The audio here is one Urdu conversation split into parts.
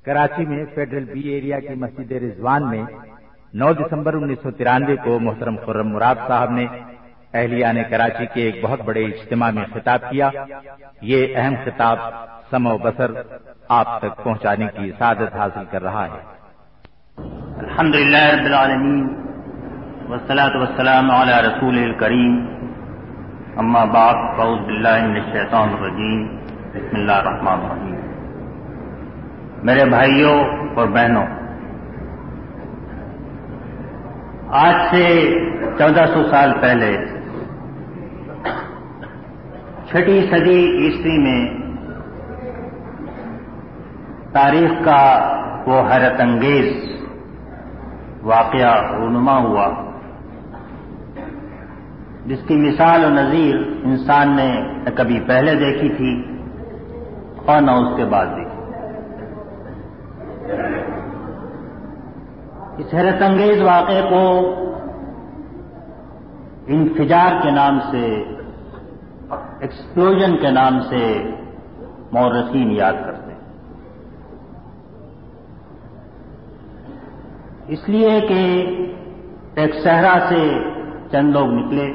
کراچی میں فیڈرل بی ایریا کی مسجد رضوان میں 9 دسمبر 1993 کو محترم خرم مراد صاحب نے اہلیان کراچی کے ایک بہت بڑے اجتماع میں خطاب کیا۔ یہ اہم خطاب سمع و بصر آپ تک پہنچانے کی سعادت حاصل کر رہا ہے۔ الحمدللہ رب العالمین والصلاة والسلام علی رسول الکریم، اما بعد فاعوذ باللہ من الشیطان الرجیم، بسم اللہ الرحمن الرحیم۔ میرے بھائیوں اور بہنوں، آج سے 1400 سال پہلے 6 صدی عیسوی میں تاریخ کا وہ حیرت انگیز واقعہ رونما ہوا جس کی مثال و نظیر انسان نے نہ کبھی پہلے دیکھی تھی اور نہ اس کے بعد دیکھی۔ اس حیرت انگیز واقعے کو انفجار کے نام سے، ایکسپلوژن کے نام سے مورخین یاد کرتے ہیں، اس لیے کہ ایک صحرا سے چند لوگ نکلے،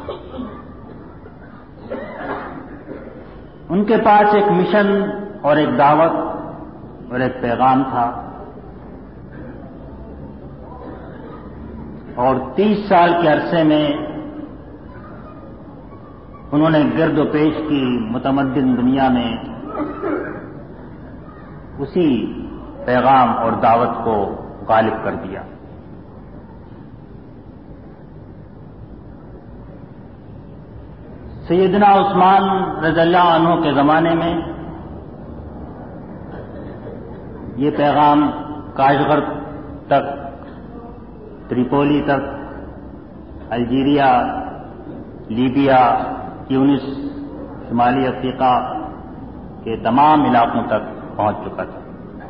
ان کے پاس ایک مشن اور ایک دعوت اور ایک پیغام تھا، اور 30 سال کے عرصے میں انہوں نے گرد و پیش کی متمدن دنیا میں اسی پیغام اور دعوت کو غالب کر دیا۔ سیدنا عثمان رضی اللہ عنہ کے زمانے میں یہ پیغام کاشغر تک، تریپولی تک، الجیریا، لیبیا، تیونس، شمالی افریقہ کے تمام علاقوں تک پہنچ چکا تھا،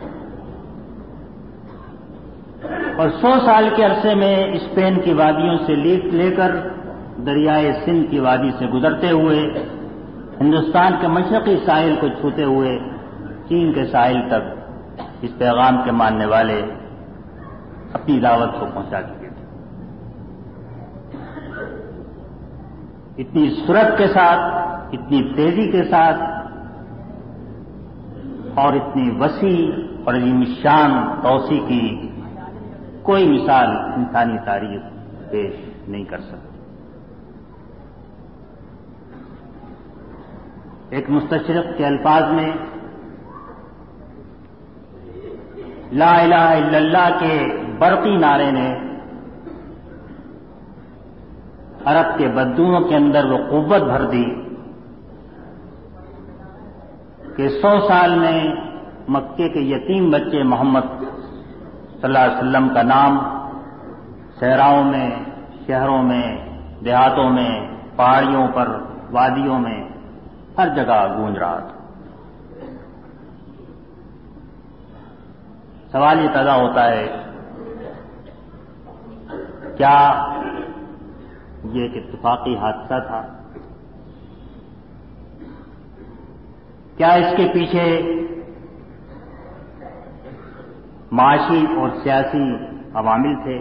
اور 100 سال کے عرصے میں اسپین کی وادیوں سے لے کر دریائے سندھ کی وادی سے گزرتے ہوئے ہندوستان کے مشرقی ساحل کو چھوتے ہوئے چین کے ساحل تک اس پیغام کے ماننے والے اپنی دعوت کو پہنچا چکے تھے۔ اتنی سرعت کے ساتھ، اتنی تیزی کے ساتھ اور اتنی وسیع اور عظیم الشان توسیع کی کوئی مثال انسانی تاریخ پیش نہیں کر سکتی۔ ایک مستشرق کے الفاظ میں لا الہ الا اللہ کے برقی نعرے نے عرب کے بدوؤں کے اندر وہ قوت بھر دی کہ 100 سال میں مکے کے یتیم بچے محمد صلی اللہ علیہ وسلم کا نام صحراؤں میں، شہروں میں، دیہاتوں میں، پہاڑیوں پر، وادیوں میں، ہر جگہ گونج رہا تھا۔ سوال یہ پیدا ہوتا ہے، کیا یہ ایک اتفاقی حادثہ تھا؟ کیا اس کے پیچھے معاشی اور سیاسی عوامل تھے؟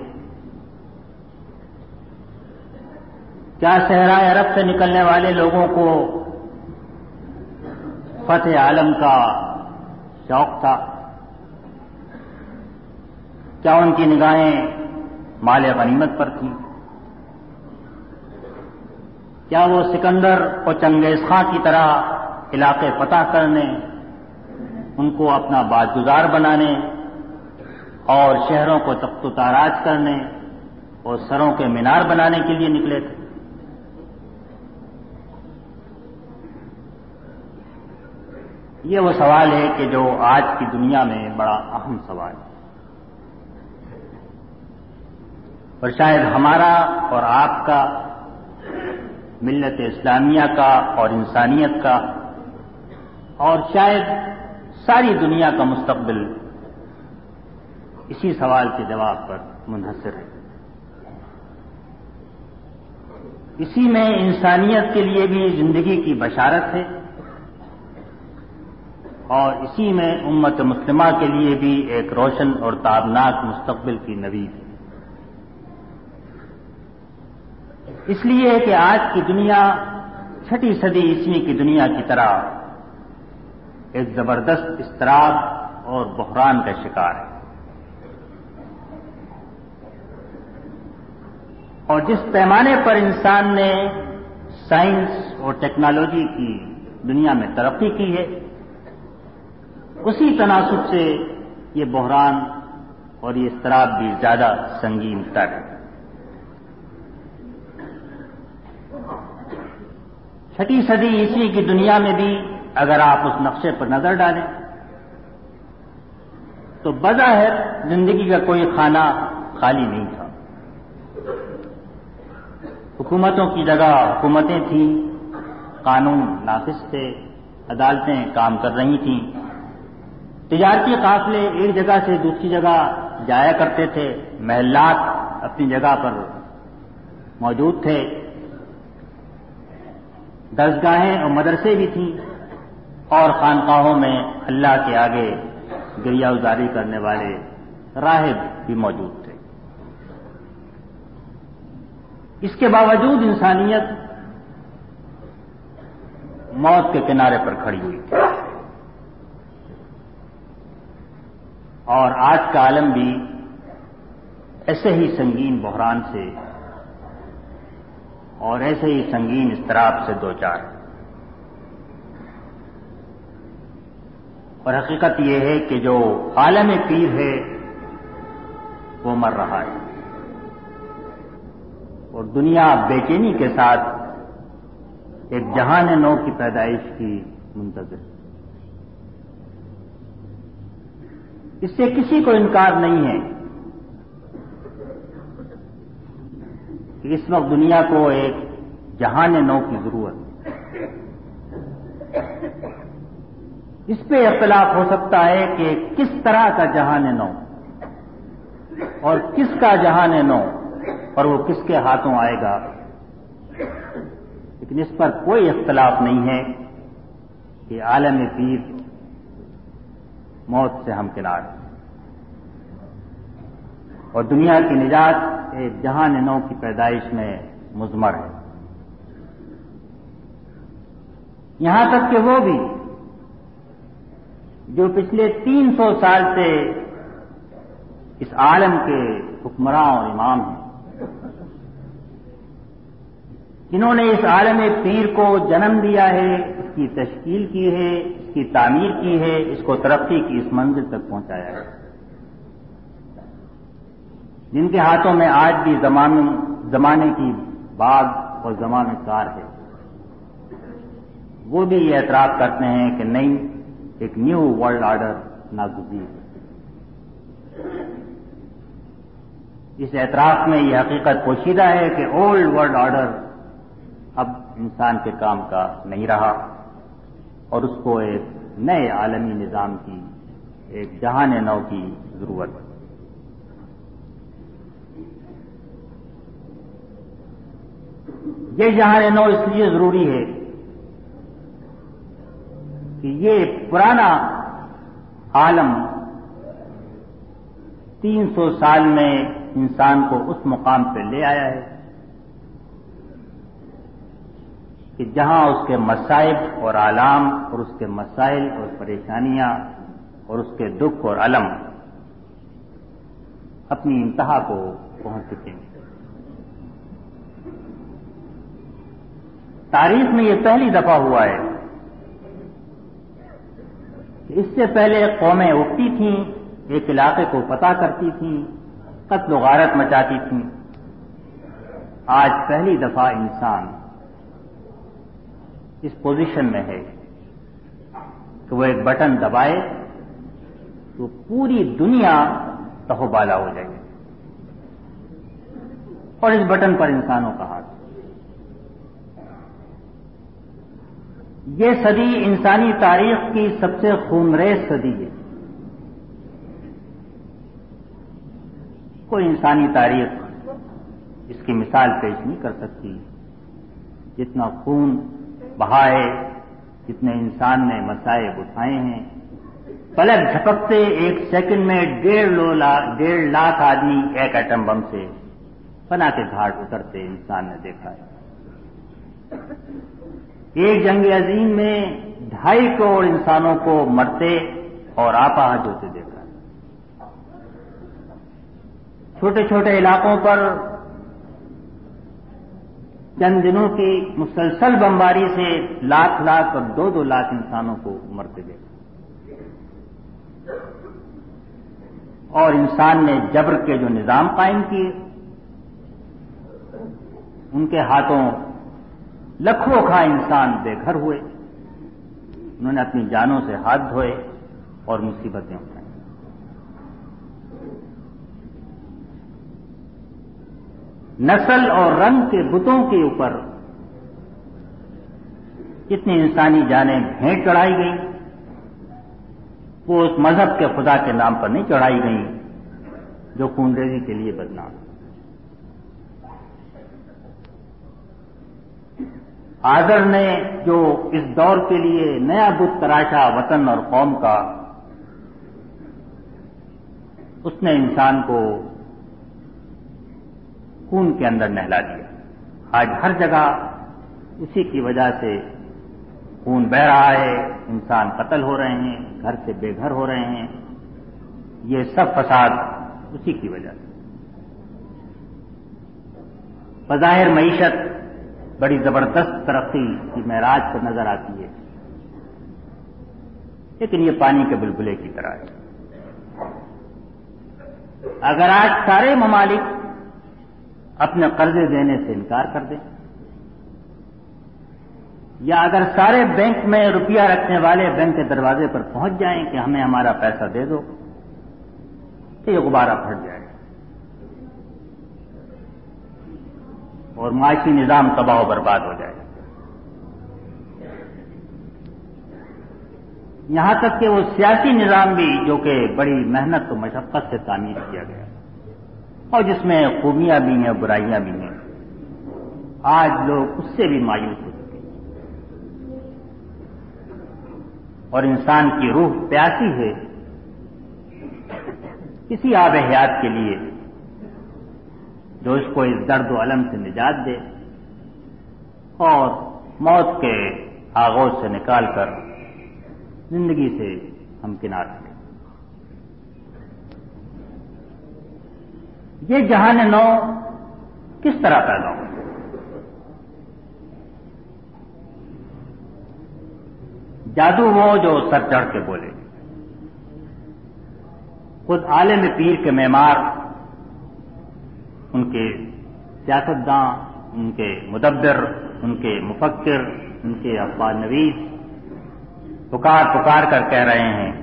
کیا صحرائے عرب سے نکلنے والے لوگوں کو فتح عالم کا شوق تھا؟ کیا ان کی نگاہیں مال غنیمت پر تھیں؟ کیا وہ سکندر اور چنگیز خان کی طرح علاقے فتح کرنے، ان کو اپنا بادگزار بنانے اور شہروں کو تخت و تاراج کرنے اور سروں کے مینار بنانے کے لیے نکلے تھے؟ یہ وہ سوال ہے کہ جو آج کی دنیا میں بڑا اہم سوال ہے، اور شاید ہمارا اور آپ کا، ملت اسلامیہ کا اور انسانیت کا، اور شاید ساری دنیا کا مستقبل اسی سوال کے جواب پر منحصر ہے۔ اسی میں انسانیت کے لیے بھی زندگی کی بشارت ہے، اور اسی میں امت مسلمہ کے لیے بھی ایک روشن اور تابناک مستقبل کی نوید ہے۔ اس لیے کہ آج کی دنیا چھٹی صدی عیسوی کی دنیا کی طرح ایک زبردست اضطراب اور بحران کا شکار ہے، اور جس پیمانے پر انسان نے سائنس اور ٹیکنالوجی کی دنیا میں ترقی کی ہے، اسی تناسب سے یہ بحران اور یہ اضطراب بھی زیادہ سنگین تر ہے۔ چھٹی صدی عیسوی کی دنیا میں بھی اگر آپ اس نقشے پر نظر ڈالیں تو بظاہر زندگی کا کوئی خانہ خالی نہیں تھا۔ حکومتوں کی جگہ حکومتیں تھیں، قانون نافذ تھے، عدالتیں کام کر رہی تھیں، تجارتی قافلے ایک جگہ سے دوسری جگہ جایا کرتے تھے، محلات اپنی جگہ پر موجود تھے، درسگاہیں اور مدرسے بھی تھیں، اور خانقاہوں میں اللہ کے آگے گریہ گزاری کرنے والے راہب بھی موجود تھے۔ اس کے باوجود انسانیت موت کے کنارے پر کھڑی ہوئی تھی، اور آج کا عالم بھی ایسے ہی سنگین بحران سے اور ایسے ہی سنگین اضطراب سے دوچار ہے۔ اور حقیقت یہ ہے کہ جو عالم پیر ہے وہ مر رہا ہے، اور دنیا بے چینی کے ساتھ ایک جہان نو کی پیدائش کی منتظر ہے۔ اس سے کسی کو انکار نہیں ہے کہ اس وقت دنیا کو ایک جہان نو کی ضرورت ہے۔ اس پہ اختلاف ہو سکتا ہے کہ کس طرح کا جہان نو اور کس کا جہان نو اور وہ کس کے ہاتھوں آئے گا، لیکن اس پر کوئی اختلاف نہیں ہے کہ عالم پیر موت سے ہمکنار ہے، اور دنیا کی نجات ایک جہان نو کی پیدائش میں مضمر ہے۔ یہاں تک کہ وہ بھی جو پچھلے 300 سال سے اس عالم کے حکمراں اور امام ہیں، جنہوں نے اس عالم پیر کو جنم دیا ہے، اس کی تشکیل کی ہے، اس کی تعمیر کی ہے، اس کو ترقی کی اس منزل تک پہنچایا ہے، جن کے ہاتھوں میں آج بھی زمانے کی باغ اور زمانہ کار ہے، وہ بھی یہ اعتراف کرتے ہیں کہ نہیں، ایک نیو ورلڈ آرڈر ناگزیر ہے۔ اس اعتراف میں یہ حقیقت پوشیدہ ہے کہ اولڈ ورلڈ آرڈر اب انسان کے کام کا نہیں رہا، اور اس کو ایک نئے عالمی نظام کی، ایک جہان نو کی ضرورت ہے۔ یہ جہان نو اس لیے ضروری ہے کہ یہ پرانا عالم 300 سال میں انسان کو اس مقام پہ لے آیا ہے کہ جہاں اس کے مصائب اور آلام اور اس کے مسائل اور پریشانیاں اور اس کے دکھ اور الم اپنی انتہا کو پہنچ چکے ہیں۔ تاریخ میں یہ پہلی دفعہ ہوا ہے کہ اس سے پہلے قومیں اٹھتی تھیں، ایک علاقے کو فتح کرتی تھیں، قتل و غارت مچاتی تھیں۔ آج پہلی دفعہ انسان اس پوزیشن میں ہے کہ وہ ایک بٹن دبائے تو پوری دنیا تہوبالا ہو جائے، اور اس بٹن پر انسانوں کا ہاتھ۔ یہ صدی انسانی تاریخ کی سب سے خونریز صدی ہے۔ کوئی انسانی تاریخ اس کی مثال پیش نہیں کر سکتی، جتنا خون بہا ہے، جتنے انسان نے مصائب اٹھائے ہیں، پلک جھپکتے ایک سیکنڈ میں 1.5 لاکھ آدمی ایک ایٹم بم سے فنا کے گھاٹ اترتے انسان نے دیکھا ہے۔ ایک جنگ عظیم میں 2.5 کروڑ انسانوں کو مرتے اور آپاہج ہوتے دیکھا ہے۔ چھوٹے چھوٹے علاقوں پر چند دنوں کی مسلسل بمباری سے لاکھ اور 2 لاکھ انسانوں کو مرتے دیکھا، اور انسان نے جبر کے جو نظام قائم کیے ان کے ہاتھوں لکھوں کا انسان بے گھر ہوئے، انہوں نے اپنی جانوں سے ہاتھ دھوئے اور مصیبتیں اٹھائیں۔ نسل اور رنگ کے بتوں کے اوپر کتنی انسانی جانیں بھیٹ چڑھائی گئیں، وہ اس مذہب کے خدا کے نام پر نہیں چڑھائی گئیں جو خونریزی کے لیے بدنام۔ آذر نے جو اس دور کے لیے نیا بت تراشا وطن اور قوم کا، اس نے انسان کو خون کے اندر نہلا دیا۔ آج ہر جگہ اسی کی وجہ سے خون بہہ رہا ہے، انسان قتل ہو رہے ہیں، گھر سے بے گھر ہو رہے ہیں، یہ سب فساد اسی کی وجہ سے۔ بظاہر معیشت بڑی زبردست ترقی کی معراج پر نظر آتی ہے، لیکن یہ پانی کے بلبلے کی طرح ہے۔ اگر آج سارے ممالک اپنے قرضے دینے سے انکار کر دیں، یا اگر سارے بینک میں روپیہ رکھنے والے بینک کے دروازے پر پہنچ جائیں کہ ہمیں ہمارا پیسہ دے دو، تو یہ غبارہ پھٹ جائے اور معاشی نظام تباہ و برباد ہو جائے، یہاں تک کہ وہ سیاسی نظام بھی جو کہ بڑی محنت و مشقت سے تعمیر کیا گیا اور جس میں خوبیاں بھی ہیں برائیاں بھی ہیں، آج لوگ اس سے بھی مایوس ہو چکے ہیں، اور انسان کی روح پیاسی ہے کسی آب حیات کے لیے جو اس کو اس درد و الم سے نجات دے اور موت کے آغوش سے نکال کر زندگی سے ہمکنار کرے۔ یہ جہان نو کس طرح پیدا ہو؟ جادو وہ جو سر چڑھ کے بولے، خود عالم پیر کے معمار، ان کے سیاستداں، ان کے مدبر، ان کے مفکر، ان کے اخبار نویس پکار کر کہہ رہے ہیں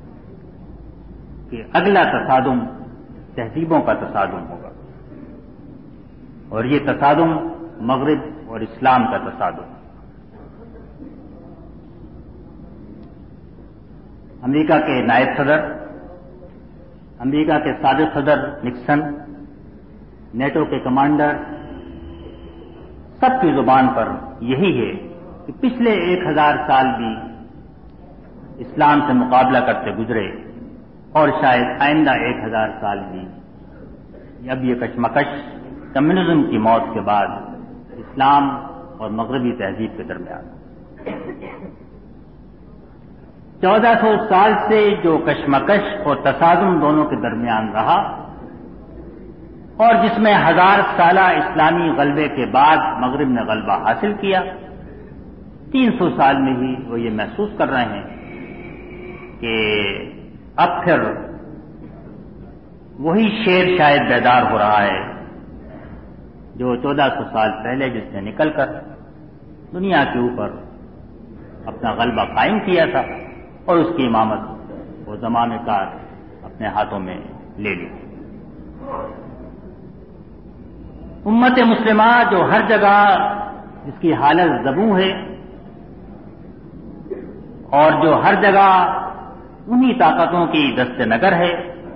کہ اگلا تصادم تہذیبوں کا تصادم ہوگا، اور یہ تصادم مغرب اور اسلام کا تصادم۔ امریکہ کے نائب صدر، امریکہ کے سابق صدر نکسن، نیٹو کے کمانڈر، سب کی زبان پر یہی ہے کہ پچھلے 1000 سال بھی اسلام سے مقابلہ کرتے گزرے، اور شاید آئندہ 1000 سال بھی اب یہ کشمکش کمیونزم کی موت کے بعد اسلام اور مغربی تہذیب کے درمیان 1400 سال سے جو کشمکش اور تصادم دونوں کے درمیان رہا، اور جس میں 1000 سالہ اسلامی غلبے کے بعد مغرب نے غلبہ حاصل کیا، 300 سال میں ہی وہ یہ محسوس کر رہے ہیں کہ اب پھر وہی شیر شاید بیدار ہو رہا ہے جو 1400 سال پہلے جس نے نکل کر دنیا کے اوپر اپنا غلبہ قائم کیا تھا اور اس کی امامت وہ زمانے کار اپنے ہاتھوں میں لے لی۔ امت مسلمہ جو ہر جگہ جس کی حالت زبوں ہے، اور جو ہر جگہ انہی طاقتوں کی دست نگر ہے،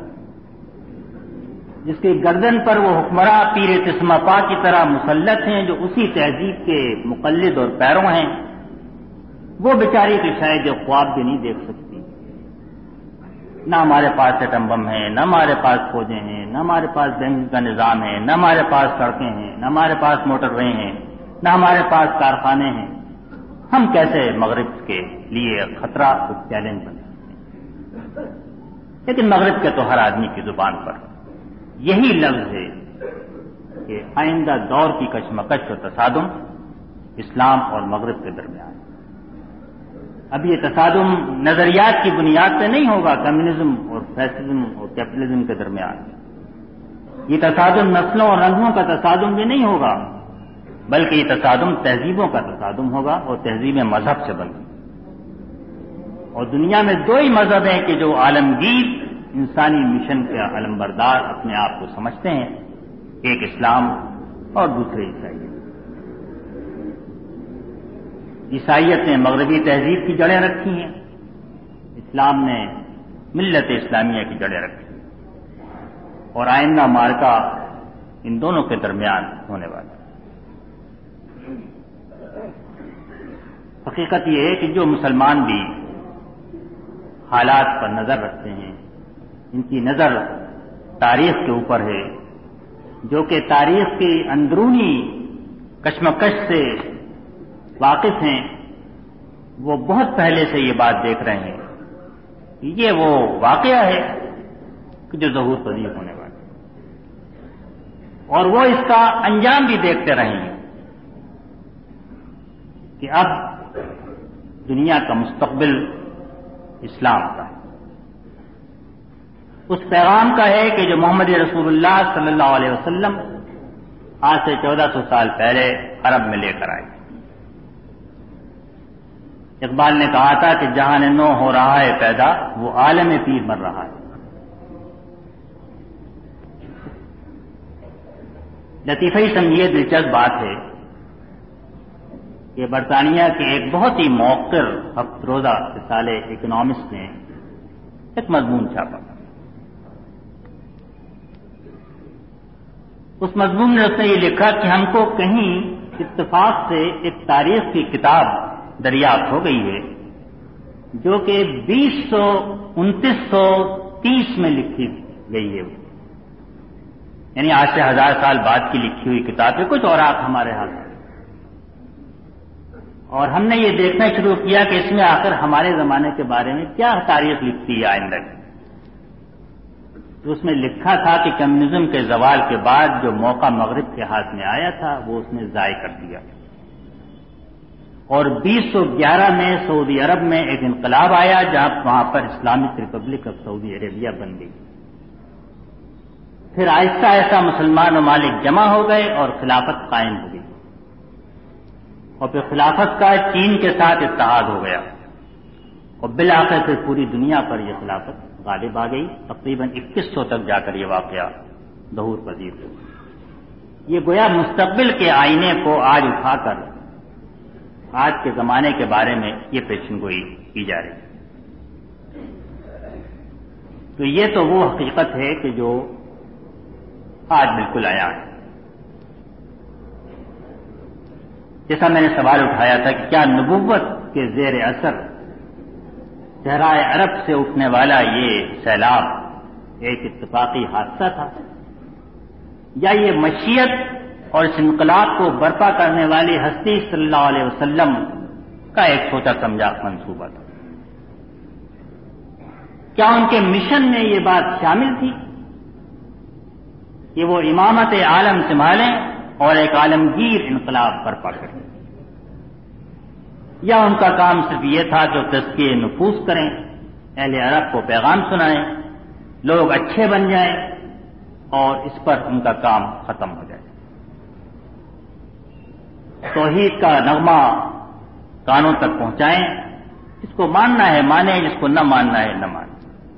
جس کی گردن پر وہ حکمراں پیر تسمہ پا کی طرح مسلط ہیں جو اسی تہذیب کے مقلد اور پیروں ہیں، وہ بیچاری تو شاید جو خواب بھی نہیں دیکھ سکتی نہ ہمارے پاس ایٹم بم ہے، نہ ہمارے پاس فوجیں ہیں، نہ ہمارے پاس بینکنگ کا نظام ہے، نہ ہمارے پاس سڑکیں ہیں، نہ ہمارے پاس موٹر وے ہیں، نہ ہمارے پاس کارخانے ہیں، ہم کیسے مغرب کے لیے خطرہ اور چیلنج بن سکتے ہیں؟ لیکن مغرب کے تو ہر آدمی کی زبان پر یہی لفظ ہے کہ آئندہ دور کی کشمکش اور تصادم اسلام اور مغرب کے درمیان۔ اب یہ تصادم نظریات کی بنیاد پہ نہیں ہوگا، کمیونزم اور فیشزم اور کیپٹلزم کے درمیان۔ یہ تصادم نسلوں اور رنگوں کا تصادم بھی نہیں ہوگا، بلکہ یہ تصادم تہذیبوں کا تصادم ہوگا اور تہذیبیں مذہب سے بنتی۔ اور دنیا میں دو ہی مذہب ہیں کہ جو عالمگیر انسانی مشن کے علمبردار اپنے آپ کو سمجھتے ہیں، ایک اسلام اور دوسرے عیسائیت۔ عیسائیت نے مغربی تہذیب کی جڑیں رکھی ہیں، اسلام نے ملت اسلامیہ کی جڑیں رکھی ہیں، اور آئندہ معرکہ ان دونوں کے درمیان ہونے والا۔ حقیقت یہ ہے کہ جو مسلمان بھی حالات پر نظر رکھتے ہیں، ان کی نظر تاریخ کے اوپر ہے، جو کہ تاریخ کی اندرونی کشمکش سے واقف ہیں، وہ بہت پہلے سے یہ بات دیکھ رہے ہیں کہ یہ وہ واقعہ ہے کہ جو ظہور پذیر ہونے والا ہے، اور وہ اس کا انجام بھی دیکھتے رہے ہیں کہ اب دنیا کا مستقبل اسلام کا ہے، اس پیغام کا ہے کہ جو محمد رسول اللہ صلی اللہ علیہ وسلم آج سے 1400 سال پہلے عرب میں لے کر آئے۔ اقبال نے کہا تھا کہ جہاں نو ہو رہا ہے پیدا، وہ عالم پیر مر رہا ہے۔ لطیفہ ہی سمجھیے دلچسپ بات ہے کہ برطانیہ کے ایک بہت ہی موقر ہفت روزہ رسالے اکنامسٹ نے ایک مضمون چھاپا۔ اس مضمون میں اس نے یہ لکھا کہ ہم کو کہیں اتفاق سے ایک تاریخ کی کتاب دریافت ہو گئی ہے جو کہ 2930 میں لکھی گئی ہے، یعنی آج سے 1000 سال بعد کی لکھی ہوئی کتاب ہے، کچھ اوراق ہمارے ہاتھ میں، اور ہم نے یہ دیکھنا شروع کیا کہ اس میں آخر ہمارے زمانے کے بارے میں کیا تاریخ لکھتی ہے آئندہ کی۔ تو اس میں لکھا تھا کہ کمیونزم کے زوال کے بعد جو موقع مغرب کے ہاتھ میں آیا تھا وہ اس نے ضائع کر دیا، اور 2011 میں سعودی عرب میں ایک انقلاب آیا جہاں وہاں پر Islamic Republic of Saudi Arabia بن گئی۔ پھر آہستہ آہستہ مسلمان ممالک جمع ہو گئے اور خلافت قائم ہو گئی، اور پھر خلافت کا چین کے ساتھ اتحاد ہو گیا، اور بالآخر پھر پوری دنیا پر یہ خلافت غالب آ گئی۔ تقریباً 2100 تک جا کر یہ واقعہ ظہور پذیر ہو۔ یہ گویا مستقبل کے آئینے کو آج اٹھا کر آج کے زمانے کے بارے میں یہ پیشن گوئی کی جا رہی ہے۔ تو یہ تو وہ حقیقت ہے کہ جو آج بالکل آیا ہے۔ جیسا میں نے سوال اٹھایا تھا کہ کیا نبوت کے زیر اثر صحرائے عرب سے اٹھنے والا یہ سیلاب ایک اتفاقی حادثہ تھا، یا یہ مشیت اور اس انقلاب کو برپا کرنے والی ہستی صلی اللہ علیہ وسلم کا ایک سوچا سمجھا منصوبہ تھا؟ کیا ان کے مشن میں یہ بات شامل تھی کہ وہ امامت عالم سنبھالیں اور ایک عالمگیر انقلاب برپا کریں، یا ان کا کام صرف یہ تھا کہ تزکیہ نفوس کریں، اہل عرب کو پیغام سنائیں، لوگ اچھے بن جائیں اور اس پر ان کا کام ختم ہو جائے؟ توحید کا نغمہ کانوں تک پہنچائیں، جس کو ماننا ہے مانیں، جس کو نہ ماننا ہے نہ مانیں۔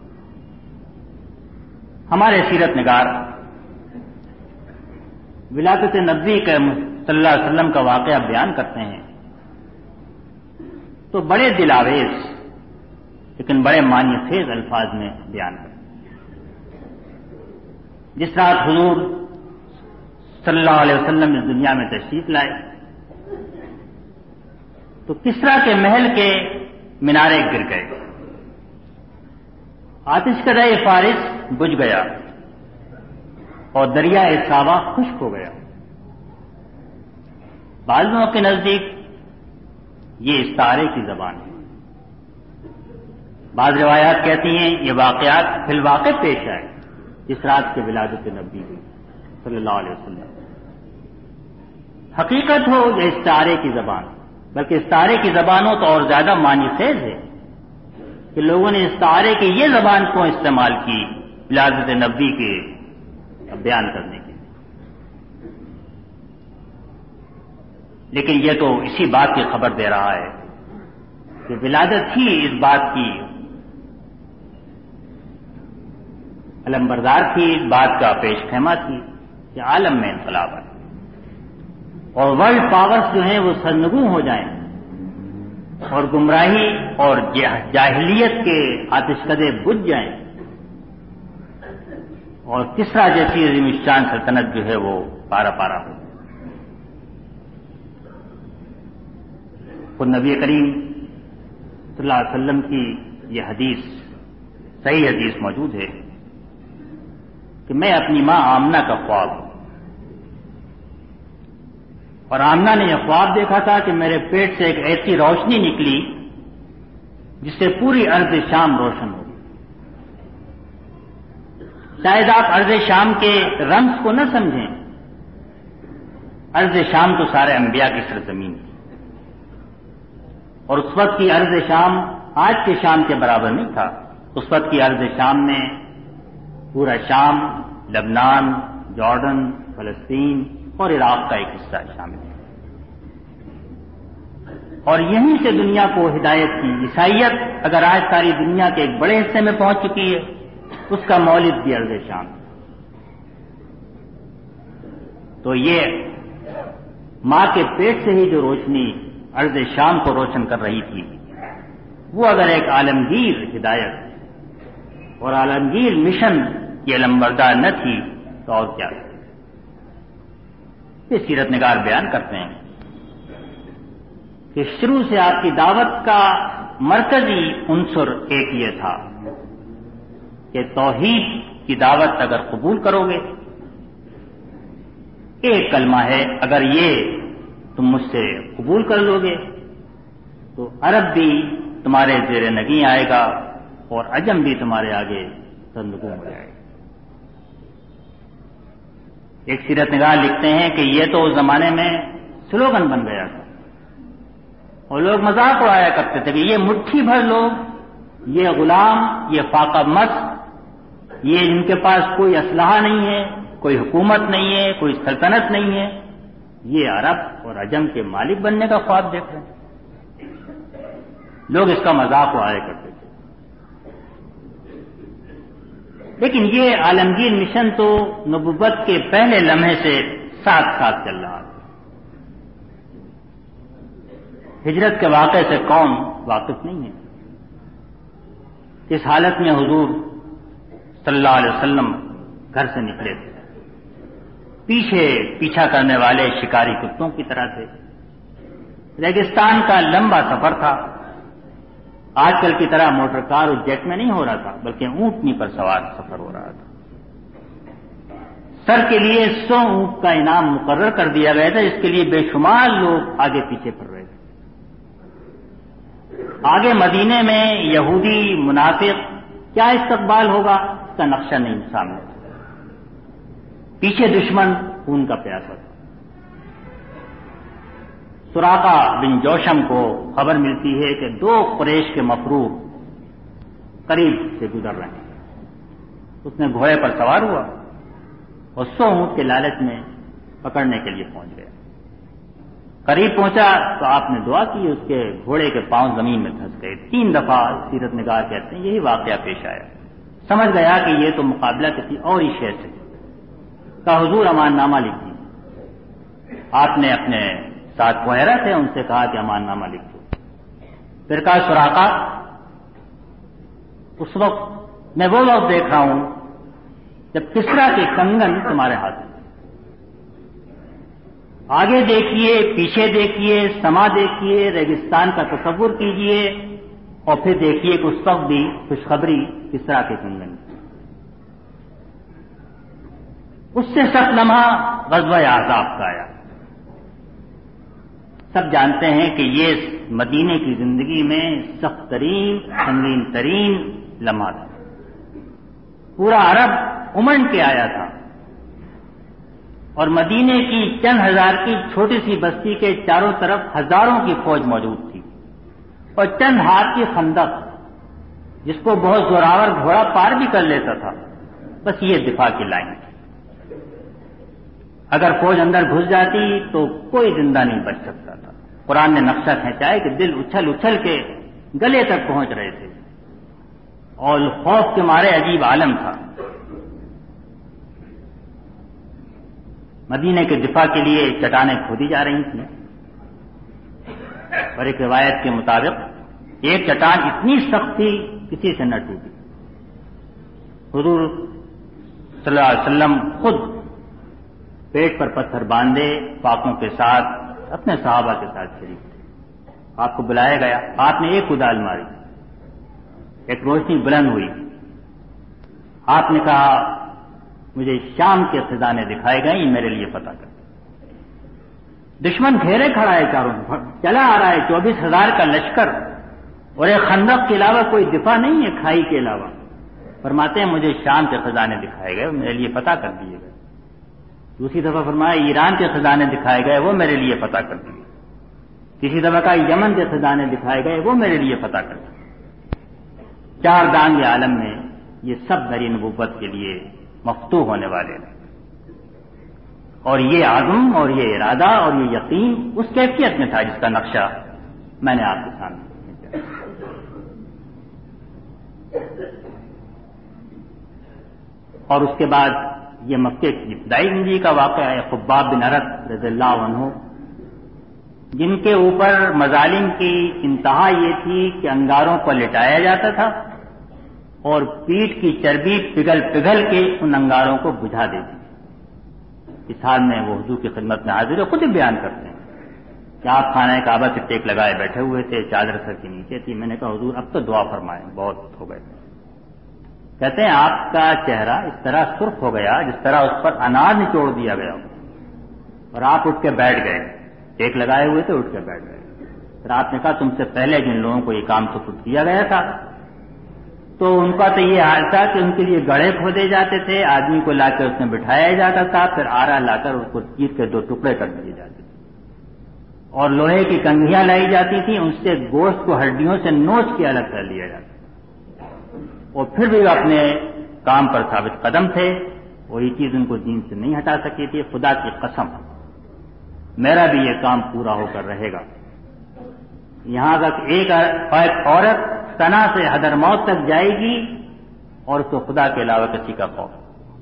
ہمارے سیرت نگار ولادت نبوی کے صلی اللہ علیہ وسلم کا واقعہ بیان کرتے ہیں تو بڑے دل آویز لیکن بڑے معنی خیز الفاظ میں بیان کرتے ہیں۔ جس رات حضور صلی اللہ علیہ وسلم اس دنیا میں تشریف لائے تو کسریٰ کے محل کے مینارے گر گئے، آتش کدہ فارس بجھ گیا اور دریائے ساوا خشک ہو گیا۔ بعض لوگوں کے نزدیک یہ استعارے کی زبان ہے، بعض روایات کہتی ہیں یہ واقعات فی الواقع پیش آئے جس رات کے ولادت نبی ہوئی صلی اللہ علیہ وسلم۔ حقیقت ہو یا استعارے کی زبان، بلکہ استعارے کی زبان ہو تو اور زیادہ معنی خیز ہے کہ لوگوں نے استعارے کی یہ زبان کیوں استعمال کی ولادت نبی کے بیان کرنے کے لیے۔ لیکن یہ تو اسی بات کی خبر دے رہا ہے کہ ولادت ہی اس بات کی علمبردار تھی، اس بات کا پیش خیمہ تھی کہ عالم میں انقلاب ہے اور ورلڈ پاورز جو ہیں وہ سرنگوں ہو جائیں اور گمراہی اور جاہلیت کے آتش کدے بجھ جائیں اور کسرا جیسی عظیم الشان سلطنت جو ہے وہ پارا پارا ہو۔ خود نبی کریم صلی اللہ علیہ وسلم کی یہ حدیث، صحیح حدیث موجود ہے کہ میں اپنی ماں آمنہ کا خواب ہوں، اور آمنہ نے یہ خواب دیکھا تھا کہ میرے پیٹ سے ایک ایسی روشنی نکلی جس سے پوری ارض شام روشن ہوگی۔ شاید آپ ارض شام کے رمز کو نہ سمجھیں، ارض شام تو سارے انبیاء کی سرزمین تھی، اور اس وقت کی ارض شام آج کے شام کے برابر نہیں تھا۔ اس وقت کی ارض شام میں پورا شام، لبنان، جارڈن، فلسطین اور عراق کا ایک حصہ شامل ہے، اور یہیں سے دنیا کو ہدایت کی عیسائیت اگر آج ساری دنیا کے ایک بڑے حصے میں پہنچ چکی ہے، اس کا مولد بھی ارض شام۔ تو یہ ماں کے پیٹ سے ہی جو روشنی ارض شام کو روشن کر رہی تھی، وہ اگر ایک عالمگیر ہدایت اور عالمگیر مشن کی علمبردار نہ تھی تو اور کیا؟ یہ سیرت نگار بیان کرتے ہیں کہ شروع سے آپ کی دعوت کا مرکزی عنصر ایک یہ تھا کہ توحید کی دعوت اگر قبول کرو گے، ایک کلمہ ہے، اگر یہ تم مجھ سے قبول کر لو گے تو عرب بھی تمہارے زیر نگیں آئے گا اور عجم بھی تمہارے آگے سرنگوں ہو جائے گا۔ ایک سیرت نگار لکھتے ہیں کہ یہ تو اس زمانے میں سلوگن بن گیا تھا اور لوگ مذاق اڑایا کرتے تھے کہ یہ مٹھی بھر لوگ، یہ غلام، یہ فاقہ مست، یہ ان کے پاس کوئی اسلحہ نہیں ہے، کوئی حکومت نہیں ہے، کوئی سلطنت نہیں ہے، یہ عرب اور عجم کے مالک بننے کا خواب دیکھ رہے ہیں۔ لوگ اس کا مذاق اڑایا کرتے تھے، لیکن یہ عالمگیر مشن تو نبوت کے پہلے لمحے سے ساتھ ساتھ چل رہا تھا۔ ہجرت کے واقعے سے قوم واقف نہیں ہے۔ اس حالت میں حضور صلی اللہ علیہ وسلم گھر سے نکلے تھے، پیچھا کرنے والے شکاری کتوں کی طرح تھے۔ ریگستان کا لمبا سفر تھا، آج کل کی طرح موٹر کار اور جیٹ میں نہیں ہو رہا تھا، بلکہ اونٹنی پر سوار سفر ہو رہا تھا۔ سر کے لیے 100 اونٹ کا انعام مقرر کر دیا گیا تھا، جس کے لیے بے شمار لوگ آگے پیچھے پھر رہے تھے۔ آگے مدینے میں یہودی منافق کیا استقبال ہوگا اس کا نقشہ نہیں سامنے تھا، پیچھے دشمن خون کا پیاسا تھا۔ سراقہ بن جوشم کو خبر ملتی ہے کہ 2 قریش کے مفروض قریب سے گزر رہے ہیں۔ اس نے گھوڑے پر سوار ہوا اور 100 اونٹ کے لالچ میں پکڑنے کے لیے پہنچ گیا۔ قریب پہنچا تو آپ نے دعا کی، اس کے گھوڑے کے پاؤں زمین میں دھنس گئے۔ 3 دفعہ سیرت نگار کہتے ہیں یہی واقعہ پیش آیا۔ سمجھ گیا کہ یہ تو مقابلہ کسی اور ہی شے سے کا حضور امان نامہ لکھ دی۔ آپ نے اپنے ساتھ کوہرا تھے، ان سے کہا کہ امان نامہ لکھ دو۔ پھر کہا سراقہ، اس وقت میں وہ وقت دیکھ رہا ہوں جب کسرا کے کنگن تمہارے ہاتھ میں، آگے دیکھیے، پیچھے دیکھیے، سما دیکھیے، ریگستان کا تصور کیجئے اور پھر دیکھیے کہ اس وقت بھی خوشخبری کسرا کے کنگن کی۔ اس سے سخت لمحہ غزوہ احزاب کا آیا۔ سب جانتے ہیں کہ یہ مدینے کی زندگی میں سخت ترین، سنگین ترین لمحہ تھا۔ پورا عرب امنڈ کے آیا تھا اور مدینے کی چند ہزار کی چھوٹی سی بستی کے چاروں طرف ہزاروں کی فوج موجود تھی اور چند ہاتھ کی خندق، جس کو بہت زوراور گھوڑا پار بھی کر لیتا تھا، بس یہ دفاع کی لائن تھی۔ اگر فوج اندر گھس جاتی تو کوئی زندہ نہیں بچ سکتا تھا۔ قرآن نے نقشہ کھینچا ہے کہ دل اچھل اچھل کے گلے تک پہنچ رہے تھے اور خوف کے مارے عجیب عالم تھا۔ مدینے کے دفاع کے لیے چٹانیں کھودی جا رہی تھیں اور ایک روایت کے مطابق ایک چٹان اتنی سخت تھی کسی سے نہ ٹوٹی۔ حضور صلی اللہ علیہ وسلم خود پیٹ پر پتھر باندھے فاقوں کے ساتھ اپنے صحابہ کے ساتھ شریک تھے۔ آپ کو بلایا گیا، آپ نے ایک کدال ماری، ایک روشنی بلند ہوئی، آپ نے کہا مجھے شام کے خزانے دکھائے گئے، یہ میرے لیے پتہ کر۔ دشمن گھیرے کھڑا ہے، چاروں چلا آ رہا ہے، 24,000 کا لشکر اور ایک خندق کے علاوہ کوئی دفاع نہیں ہے کھائی کے علاوہ۔ فرماتے ہیں مجھے شام کے خزانے دکھائے گئے، میرے لیے پتہ کر دیے گئے۔ دوسری دفعہ فرمایا ایران کے خزانے دکھائے گئے، وہ میرے لیے پتہ کر دیے۔ تیسری دفعہ کہا یمن کے خزانے دکھائے گئے، وہ میرے لیے پتہ کر دیے۔ چار دانگ عالم میں یہ سب میری نبوت کے لیے مفتوح ہونے والے ہیں، اور یہ عزم اور یہ ارادہ اور یہ یقین اس کیفیت میں تھا جس کا نقشہ میں نے آپ کے سامنے کھینچا۔ اور اس کے بعد یہ مکے کی ابتدائی زندگی کا واقعہ ہے۔ خباب بن ارت رضی اللہ عنہ، جن کے اوپر مظالم کی انتہا یہ تھی کہ انگاروں پر لٹایا جاتا تھا اور پیٹھ کی چربی پگھل پگھل کے ان انگاروں کو بجھا دیتی۔ اس حال میں وہ حضور کی خدمت میں حاضر خود ہی بیان کرتے ہیں کہ آپ خانہ کعبہ کے ٹیک لگائے بیٹھے ہوئے تھے، چادر سر کے نیچے تھی۔ میں نے کہا حضور اب تو دعا فرمائیں، بہت ہو گئے۔ کہتے ہیں آپ کا چہرہ اس طرح سرخ ہو گیا جس طرح اس پر انار نچوڑ دیا گیا اور آپ اٹھ کے بیٹھ گئے، ٹیک لگائے ہوئے تھے، اٹھ کے بیٹھ گئے۔ پھر آپ نے کہا تم سے پہلے جن لوگوں کو یہ کام سپرد کیا گیا تھا تو ان کا تو یہ حال تھا کہ ان کے لیے گڑھے کھودے جاتے تھے، آدمی کو لا کے اس میں بٹھایا جاتا تھا، پھر آرا لا کر اس کو چیر کے 2 ٹکڑے کر دیے جاتے تھے اور لوہے کی کنگھیاں لائی جاتی تھیں، ان سے گوشت کو ہڈیوں سے نوچ کے الگ کر لیا جاتا، اور پھر بھی اپنے کام پر ثابت قدم تھے، وہی چیز ان کو دین سے نہیں ہٹا سکی تھی۔ خدا کی قسم میرا بھی یہ کام پورا ہو کر رہے گا، یہاں تک ایک عورت ثنا سے حضرموت تک جائے گی اور اس کو خدا کے علاوہ کسی کا خوف۔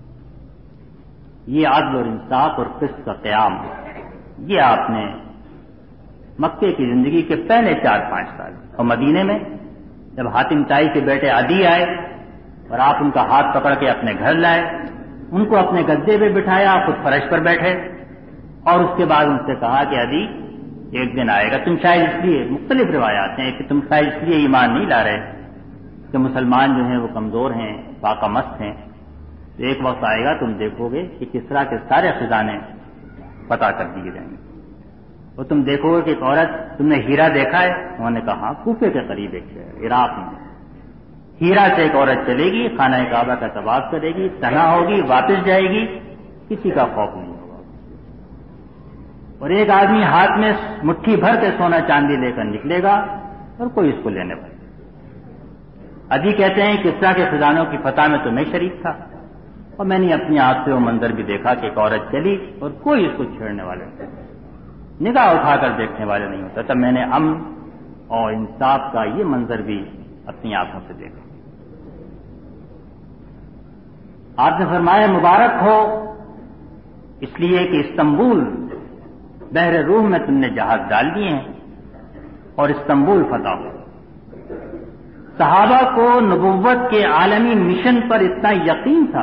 یہ عدل اور انصاف اور قسط کا قیام، یہ آپ نے مکے کی زندگی کے پہلے 4-5 سال اور مدینے میں جب حاتم طائی کے بیٹے عدی آئے اور آپ ان کا ہاتھ پکڑ کے اپنے گھر لائے، ان کو اپنے گدے پہ بٹھایا، خود فرش پر بیٹھے اور اس کے بعد ان سے کہا کہ عدی ایک دن آئے گا، تم شاید اس لیے، مختلف روایات ہیں کہ تم شاید اس لیے ایمان نہیں لا رہے کہ مسلمان جو ہیں وہ کمزور ہیں، پاکہ مست ہیں، تو ایک وقت آئے گا تم دیکھو گے کہ کسرا کے سارے خزانے پتہ کر دیے جائیں گے، اور تم دیکھو گے کہ ایک عورت، تم نے ہیرا دیکھا ہے؟ انہوں نے کہا کوفے کے قریب ایک ہے عراق میں، ہیرا سے ایک عورت چلے گی، خانہ کعبہ کا طواف کرے گی، تنہا ہوگی، واپس جائے گی، کسی کا خوف نہیں ہوگا، اور ایک آدمی ہاتھ میں مٹھی بھر کے سونا چاندی لے کر نکلے گا اور کوئی اس کو لینے والے۔ عدی کہتے ہیں کسرا کے خزانوں کی فتح میں تو میں شریک تھا اور میں نے اپنی آنکھ سے وہ منظر بھی دیکھا کہ ایک عورت چلی اور کوئی اس کو چھیڑنے والے نہیں، نگاہ اٹھا کر دیکھنے والے نہیں ہوتا، تب میں نے امن اور انصاف کا یہ منظر بھی اپنی آنکھوں سے دیکھا۔ آپ نے فرمایا مبارک ہو اس لیے کہ استنبول بحر روح میں تم نے جہاز ڈال دیے ہیں اور استنبول فتح ہو۔ صحابہ کو نبوت کے عالمی مشن پر اتنا یقین تھا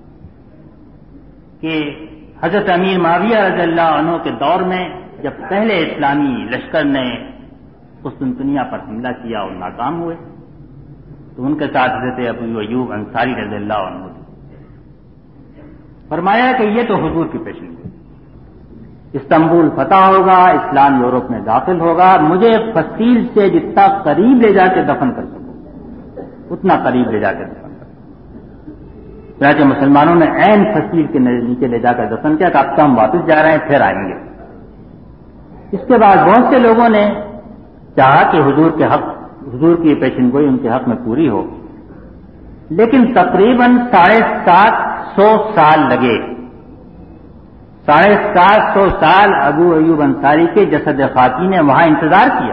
کہ حضرت امیر معاویہ رضی اللہ عنہ کے دور میں جب پہلے اسلامی لشکر نے قسطنطنیہ پر حملہ کیا اور ناکام ہوئے تو تو ان کے ساتھ حضرت ابو ایوب انصاری رضی اللہ عنہ فرمایا کہ یہ تو حضور کی پیشن گوئی، استنبول فتح ہوگا، اسلام یورپ میں داخل ہوگا، مجھے فصیل سے جتنا قریب لے جا کے دفن کر سکو اتنا قریب لے جا کے دفن کر سکو۔ چنانچہ مسلمانوں نے عین فصیل کے نیچے لے جا کر دفن کیا کہ اب تو ہم واپس جا رہے ہیں، پھر آئیں گے۔ اس کے بعد بہت سے لوگوں نے چاہا کہ حضور کی پیشن گوئی ان کے حق میں پوری ہو، لیکن تقریباً 750 سال لگے۔ 750 سال ابو ایوب انصاری کے جسد خاکی نے وہاں انتظار کیا،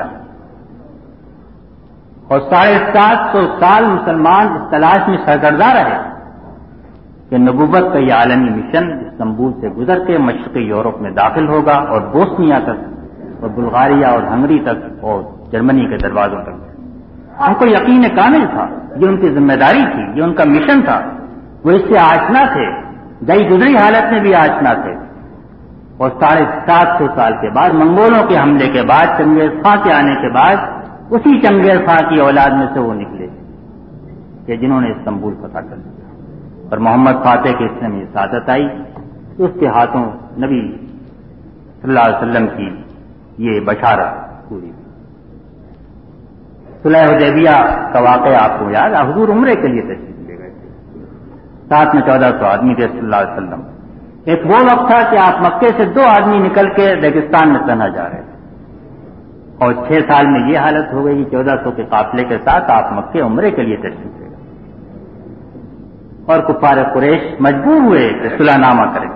اور 750 سال مسلمان اس تلاش میں سرگرداں رہے کہ نبوت کا یہ عالمی مشن استنبول سے گزر کے مشرقی یورپ میں داخل ہوگا اور بوسنیا تک اور بلغاریہ اور ہنگری تک اور جرمنی کے دروازوں تک۔ ان کو یقین کامل تھا، یہ ان کی ذمہ داری تھی، یہ ان کا مشن تھا، وہ اس سے آشنا تھے، گئی گزری حالت میں بھی آشنا تھے۔ اور 750 سال کے بعد منگولوں کے حملے کے بعد، چنگیز خان کے آنے کے بعد، اسی چنگیز خان کی اولاد میں سے وہ نکلے کہ جنہوں نے استنبول فتح کر دیا، اور محمد فاتح کے اس میں سعادت آئی تو اس کے ہاتھوں نبی صلی اللہ علیہ وسلم کی یہ بشارت پوری۔ صلح حدیبیہ کا واقعہ آپ کو یاد ہے، حضور عمرے کے لیے تشریف لے گئے تھے، ساتھ میں 1400 آدمی تھے صلی اللہ علیہ وسلم۔ ایک وہ وقت تھا کہ آپ مکے سے 2 آدمی نکل کے ریگستان میں تنہا جا رہے تھے، اور 6 سال میں یہ حالت ہو گئی کہ 1400 کے قافلے کے ساتھ آپ مکے عمرے کے لیے تشریف لے گئے، اور کفار قریش مجبور ہوئے کہ صلح نامہ کریں۔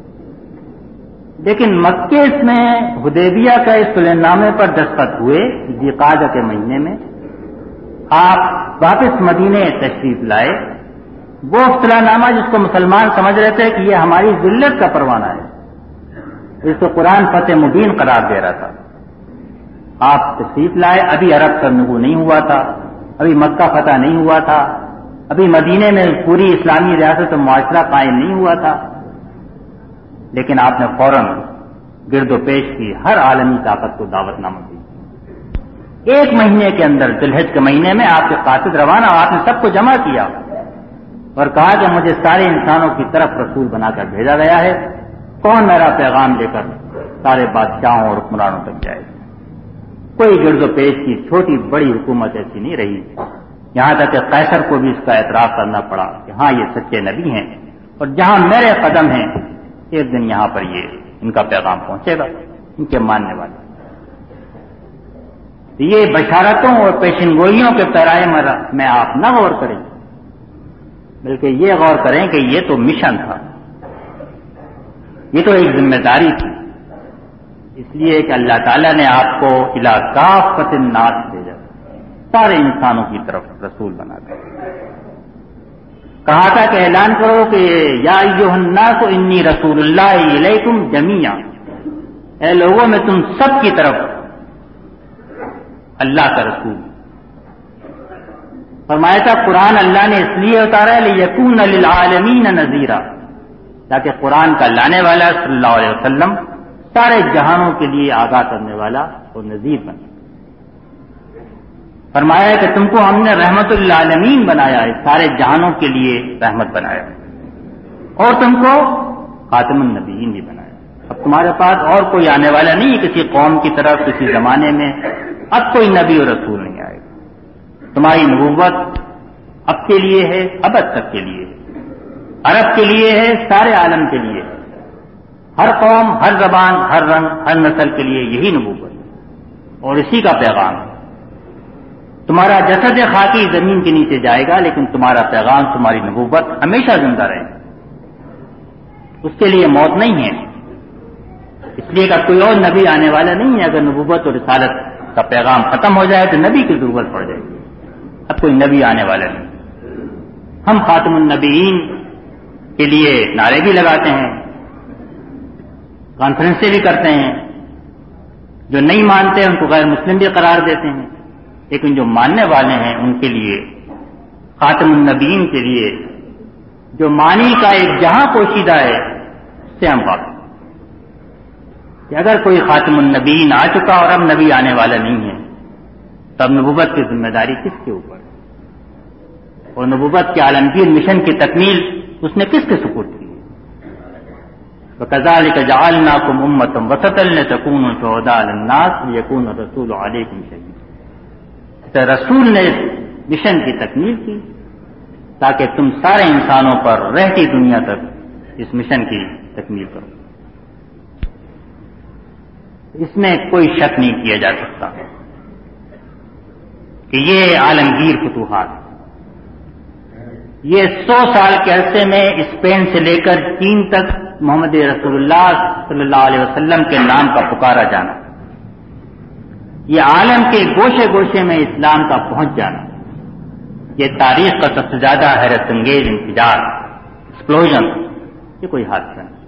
لیکن مکے میں حدیبیہ کا اس صلح نامے پر دستخط ہوئے ذی القعدہ کے مہینے میں، آپ واپس مدینے تشریف لائے۔ وہ صلح نامہ جس کو مسلمان سمجھ رہے تھے کہ یہ ہماری ذلت کا پروانہ ہے، جس کو قرآن فتح مبین قرار دے رہا تھا، آپ تشریف لائے۔ ابھی عرب کا نگو نہیں ہوا تھا، ابھی مکہ فتح نہیں ہوا تھا، ابھی مدینے میں پوری اسلامی ریاست و معاشرہ قائم نہیں ہوا تھا، لیکن آپ نے فوراً گرد و پیش کی ہر عالمی طاقت کو دعوت نامہ دی۔ 1 مہینے کے اندر ذی الحجہ کے مہینے میں آپ کے قاصد روانہ، آپ نے سب کو جمع کیا اور کہا کہ مجھے سارے انسانوں کی طرف رسول بنا کر بھیجا گیا ہے، کون میرا پیغام لے کر سارے بادشاہوں اور حکمرانوں تک جائے۔ کوئی گرد و پیش کی چھوٹی بڑی حکومت ایسی نہیں رہی، یہاں تک کہ قیصر کو بھی اس کا اعتراف کرنا پڑا کہ ہاں یہ سچے نبی ہیں، اور جہاں میرے قدم ہیں ایک دن یہاں پر یہ ان کا پیغام پہنچے گا، ان کے ماننے والے۔ یہ بشارتوں اور پیشن گوئیوں کے پیرائے میں آپ نہ غور کریں، بلکہ یہ غور کریں کہ یہ تو مشن تھا، یہ تو ایک ذمہ داری تھی، اس لیے کہ اللہ تعالیٰ نے آپ کو الی کافۃ الناس بھیجا، سارے انسانوں کی طرف رسول بنا کر کہا تھا کہ اعلان کرو کہ یا ایھا الناس انی رسول اللہ الیکم جمیعا، اے لوگوں میں تم سب کی طرف اللہ کا رسول۔ فرمایا تھا قرآن اللہ نے اس لیے اتارا ہے لیکون للعالمین نذیرا، تاکہ قرآن کا لانے والا صلی اللہ علیہ وسلم سارے جہانوں کے لیے آگاہ کرنے والا اور نذیر بنے۔ فرمایا کہ تم کو ہم نے رحمت للعالمین بنایا ہے، سارے جہانوں کے لیے رحمت بنایا، اور تم کو خاتم النبیین بھی بنایا۔ اب تمہارے پاس اور کوئی آنے والا نہیں ہے کسی قوم کی طرف کسی زمانے میں، اب کوئی نبی اور رسول نہیں آئے گا۔ تمہاری نبوت اب کے لیے ہے، ابد تک کے لیے، عرب کے لیے ہے، سارے عالم کے لیے، ہر قوم، ہر زبان، ہر رنگ، ہر نسل کے لیے یہی نبوت ہے اور اسی کا پیغام ہے۔ تمہارا جسد خاکی زمین کے نیچے جائے گا، لیکن تمہارا پیغام، تمہاری نبوت ہمیشہ زندہ رہے گا، اس کے لیے موت نہیں ہے۔ اس لیے کہ کوئی اور نبی آنے والا نہیں ہے، اگر نبوت اور رسالت کا پیغام ختم ہو جائے تو نبی کی ضرورت پڑ جائے گی، اب کوئی نبی آنے والا نہیں۔ ہم خاتم النبیین کے لیے نعرے بھی لگاتے ہیں، کانفرنسیں بھی کرتے ہیں، جو نہیں مانتے ان کو غیر مسلم بھی قرار دیتے ہیں، لیکن جو ماننے والے ہیں ان کے لیے، خاتم النبیین کے لیے، جو معنی کا ایک جہاں پوشیدہ ہے، اس سے ہم واقف کہ اگر کوئی خاتم النبیین آ چکا اور اب نبی آنے والا نہیں ہے، تب نبوت کی ذمہ داری کس کے اوپر ہے؟ اور نبوت کے عالمگیر مشن کی تکمیل اس نے کس کے سپرد کی؟ وَكَذَلِكَ جَعَلْنَاكُمْ أُمَّةً وَسَطًا لِتَكُونُوا شُهَدَاءَ عَلَى النَّاسِ وَيَكُونَ الرَّسُولُ عَلَيْكُمْ شَهِيدًا۔ تو رسول نے مشن کی تکمیل کی تاکہ تم سارے انسانوں پر رہتی دنیا تک اس مشن کی تکمیل کرو۔ اس میں کوئی شک نہیں کیا جا سکتا کہ یہ عالمگیر فتوحات، یہ 100 سال کے عرصے میں اسپین سے لے کر چین تک محمد رسول اللہ صلی اللہ علیہ وسلم کے نام کا پکارا جانا، یہ عالم کے گوشے گوشے میں اسلام کا پہنچ جانا، یہ تاریخ کا سب سے زیادہ حیرت انگیز انفجار، ایکسپلوژن، یہ کوئی حادثہ نہیں۔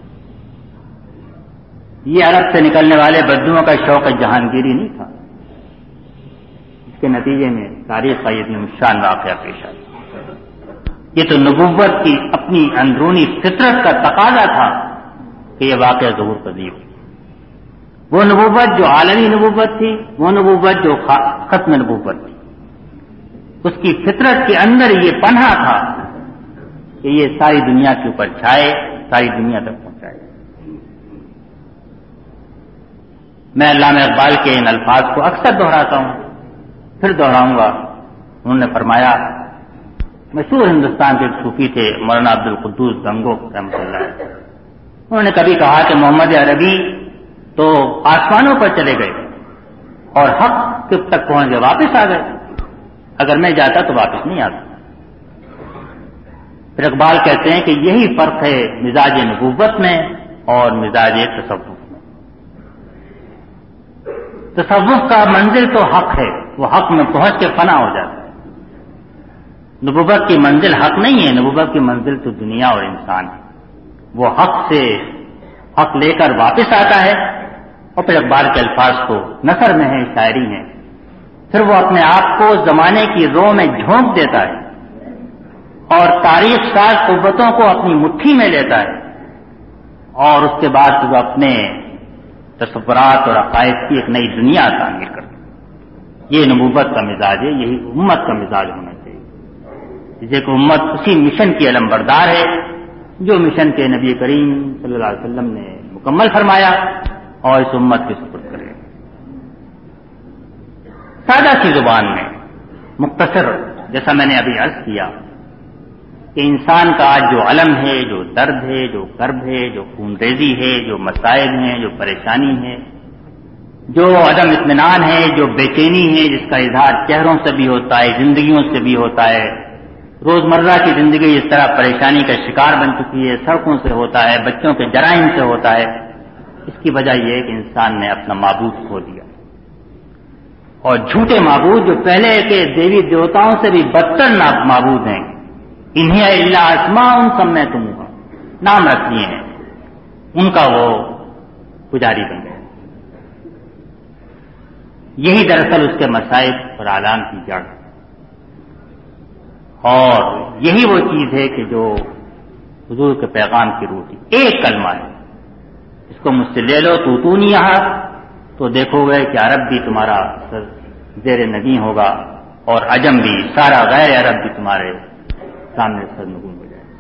یہ عرب سے نکلنے والے بدوؤں کا شوق جہانگیری نہیں تھا، اس کے نتیجے میں تاریخ کا یہ نشان واقعہ پیش آیا۔ یہ تو نبوت کی اپنی اندرونی فطرت کا تقاضا تھا کہ یہ واقعہ ظہور پذیر ہو۔ وہ نبوت جو عالمی نبوت تھی، وہ نبوت جو ختم نبوت تھی، اس کی فطرت کے اندر یہ پنہا تھا کہ یہ ساری دنیا کے اوپر چھائے، ساری دنیا تک پہنچائے۔ میں علامہ اقبال کے ان الفاظ کو اکثر دہراتا ہوں، پھر دہراؤں گا۔ انہوں نے فرمایا، مشہور ہندوستان کے ایک صوفی تھے مولانا عبد القدوس گنگو رحمۃ اللہ علیہ، انہوں نے کبھی کہا کہ محمد عربی تو آسمانوں پر چلے گئے اور حق کب تک پہنچ گئے، واپس آ گئے، اگر میں جاتا تو واپس نہیں آتا۔ پھر اقبال کہتے ہیں کہ یہی فرق ہے مزاج نبوت میں اور مزاج تصوف میں۔ تصوف کا منزل تو حق ہے، وہ حق میں پہنچ کے فنا ہو جاتا ہے۔ نبوت کی منزل حق نہیں ہے، نبوت کی منزل تو دنیا اور انسان ہے۔ وہ حق سے حق لے کر واپس آتا ہے، اور پھر اقبال کے الفاظ کو نثر میں ہے، شاعری ہے، پھر وہ اپنے آپ کو زمانے کی رو میں جھونک دیتا ہے اور تاریخ ساز قوتوں کو اپنی مٹھی میں لیتا ہے، اور اس کے بعد وہ اپنے تصورات اور عقائد کی ایک نئی دنیا تعمیر کرتا ہے۔ یہ نبوت کا مزاج ہے، یہی امت کا مزاج ہونا چاہیے۔ جیسے کہ امت اسی مشن کی علمبردار ہے جو مشن کے نبی کریم صلی اللہ علیہ وسلم نے مکمل فرمایا اور اس امت کے سپرد کرے۔ سادہ سی زبان میں مختصر، جیسا میں نے ابھی عرض کیا کہ انسان کا آج جو علم ہے، جو درد ہے، جو کرب ہے، جو خون ریزی ہے، جو مسائل ہیں، جو پریشانی ہے، جو عدم اطمینان ہے، جو بے چینی ہے، جس کا اظہار چہروں سے بھی ہوتا ہے، زندگیوں سے بھی ہوتا ہے، روزمرہ کی زندگی اس طرح پریشانی کا شکار بن چکی ہے، سڑکوں سے ہوتا ہے، بچوں کے جرائم سے ہوتا ہے، اس کی وجہ یہ ہے کہ انسان نے اپنا معبود کھو دیا، اور جھوٹے معبود جو پہلے کے دیوی دیوتاؤں سے بھی بدتر معبود ہیں، انہیں اللہ اسماء سمیتموہا، نام رکھ دیے ہیں، ان کا وہ پجاری بن گئے۔ یہی دراصل اس کے مصائب اور آلام کی جڑ، اور یہی وہ چیز ہے کہ جو حضور کے پیغام کی روح تھی۔ ایک کلمہ ہے، اس کو مجھ سے لے لو، تو نہیں یہاں، تو دیکھو گے کہ عرب بھی تمہارا زیر نگیں ہوگا، اور عجم بھی، سارا غیر عرب بھی تمہارے سامنے سرنگون ہو جائے۔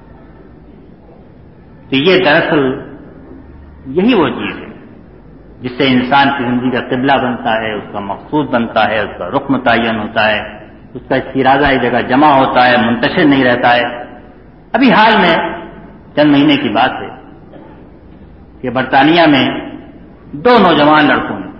تو یہ دراصل یہی وہ چیز ہے جس سے انسان کی زندگی کا قبلہ بنتا ہے، اس کا مقصود بنتا ہے، اس کا رخ متعین ہوتا ہے، اس کا استرادہ ایک جگہ جمع ہوتا ہے، منتشر نہیں رہتا ہے۔ ابھی حال میں چند مہینے کی بات ہے کہ برطانیہ میں 2 نوجوان لڑکوں نے،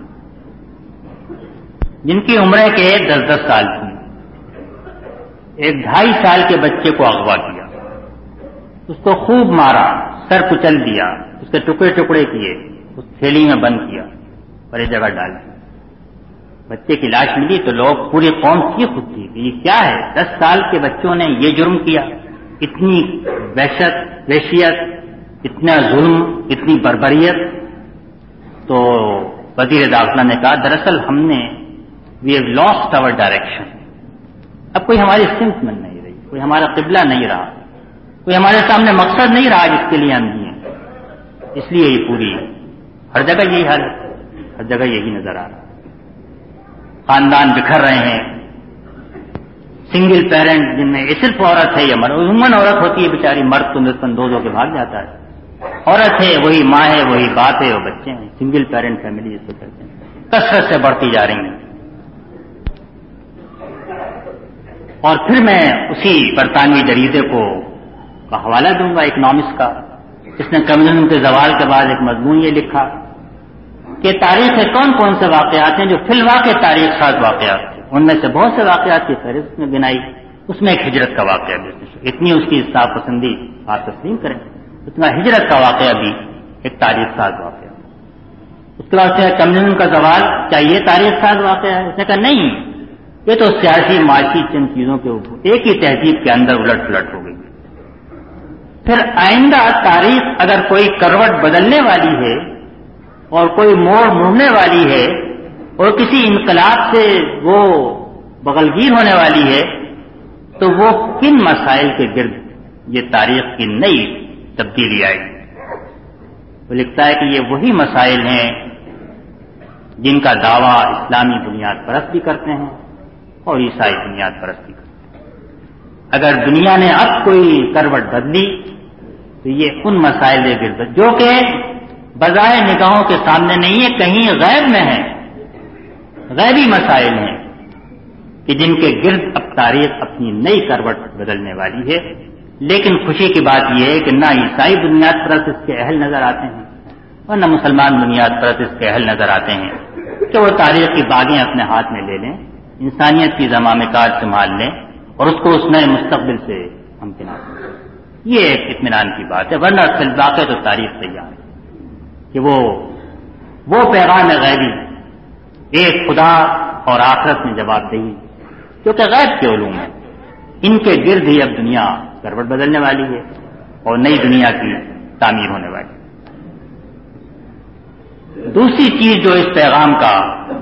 جن کی عمریں کے 10-10 سال تھی، ایک 2.5 سال کے بچے کو اغوا کیا، اس کو خوب مارا، سر کچل دیا، اس کے ٹکڑے ٹکڑے کیے، اس تھیلی میں بند کیا اور ایک جگہ ڈال دیا۔ بچے کی لاش ملی تو لوگ، پوری قوم چیخ اٹھی کہ یہ کیا ہے، 10 سال کے بچوں نے یہ جرم کیا، اتنی وحشت، وحشیت، اتنا ظلم، اتنی بربریت۔ تو وزیر داخلہ نے کہا دراصل ہم نے we have lost our direction, اب کوئی ہماری سمت میں نہیں رہی، کوئی ہمارا قبلہ نہیں رہا، کوئی ہمارے سامنے مقصد نہیں رہا جس کے لیے ہم دیے، اس لیے یہ پوری ہر جگہ یہی حال ہے، ہر جگہ یہی نظر آ رہا ہے۔ خاندان بکھر رہے ہیں، سنگل پیرنٹ جن میں صرف عورت ہے یا مرد، عموماً عورت ہوتی ہے بیچاری، مرد تو نسبتاً دو کے بھاگ جاتا ہے، عورت ہے وہی ماں ہے وہی باپ ہے اور بچے ہیں، سنگل پیرنٹ فیملی جس کو کہتے ہیں، کثرت سے بڑھتی جا رہی ہیں۔ اور پھر میں اسی برطانوی جریدے کا حوالہ دوں گا اکنامکس کا، جس نے کمیونزم کے زوال کے بعد ایک مضمون یہ لکھا کہ تاریخ کے کون کون سے واقعات ہیں جو فی الواقع تاریخ ساز واقعات تھے، ان میں سے بہت سے واقعات کی فہرست میں گنائی، اس میں ایک ہجرت کا واقعہ بھی، اتنی اس کی انصاف پسندی آپ تسلیم کریں، اتنا ہجرت کا واقعہ بھی ایک تاریخ ساز واقعہ۔ اس کے بعد سے کمیونزم کا زوال، کیا یہ تاریخ ساز واقعہ ہے؟ اس نے کہا نہیں، یہ تو سیاسی معاشی چند چیزوں کے اوپر ایک ہی تہذیب کے اندر الٹ پلٹ ہو گئی۔ پھر آئندہ تاریخ اگر کوئی کروٹ بدلنے والی ہے اور کوئی موڑ موڑنے والی ہے اور کسی انقلاب سے وہ بغلگیر ہونے والی ہے تو وہ کن مسائل کے گرد یہ تاریخ کی نئی تبدیلی آئے گی؟ وہ لکھتا ہے کہ یہ وہی مسائل ہیں جن کا دعویٰ اسلامی بنیاد پرست بھی کرتے ہیں اور عیسائی بنیاد پرست بھی کرتے ہیں۔ اگر دنیا نے اب کوئی کروٹ بدلی تو یہ ان مسائل کے گرد جو کہ بظاہر نگاہوں کے سامنے نہیں ہے، کہیں غیب میں ہیں، غیبی مسائل ہیں کہ جن کے گرد اب تاریخ اپنی نئی کروٹ بدلنے والی ہے۔ لیکن خوشی کی بات یہ ہے کہ نہ عیسائی بنیاد پرست اس کے اہل نظر آتے ہیں اور نہ مسلمان بنیاد پرست اس کے اہل نظر آتے ہیں کہ وہ تاریخ کی باغیں اپنے ہاتھ میں لے لیں، انسانیت کی زمام کار سنبھال لیں اور اس کو اس نئے مستقبل سے ہمکنار کریں۔ یہ ایک اطمینان کی بات ہے، ورنہ فی الواقع تو تاریخ تیار ہے کہ وہ پیغام غیبی، ایک خدا اور آخرت میں جواب دہی، جو کہ غیب کے علوم ہیں، ان کے گرد ہی اب دنیا کروٹ بدلنے والی ہے اور نئی دنیا کی تعمیر ہونے والی ہے۔ دوسری چیز جو اس پیغام کا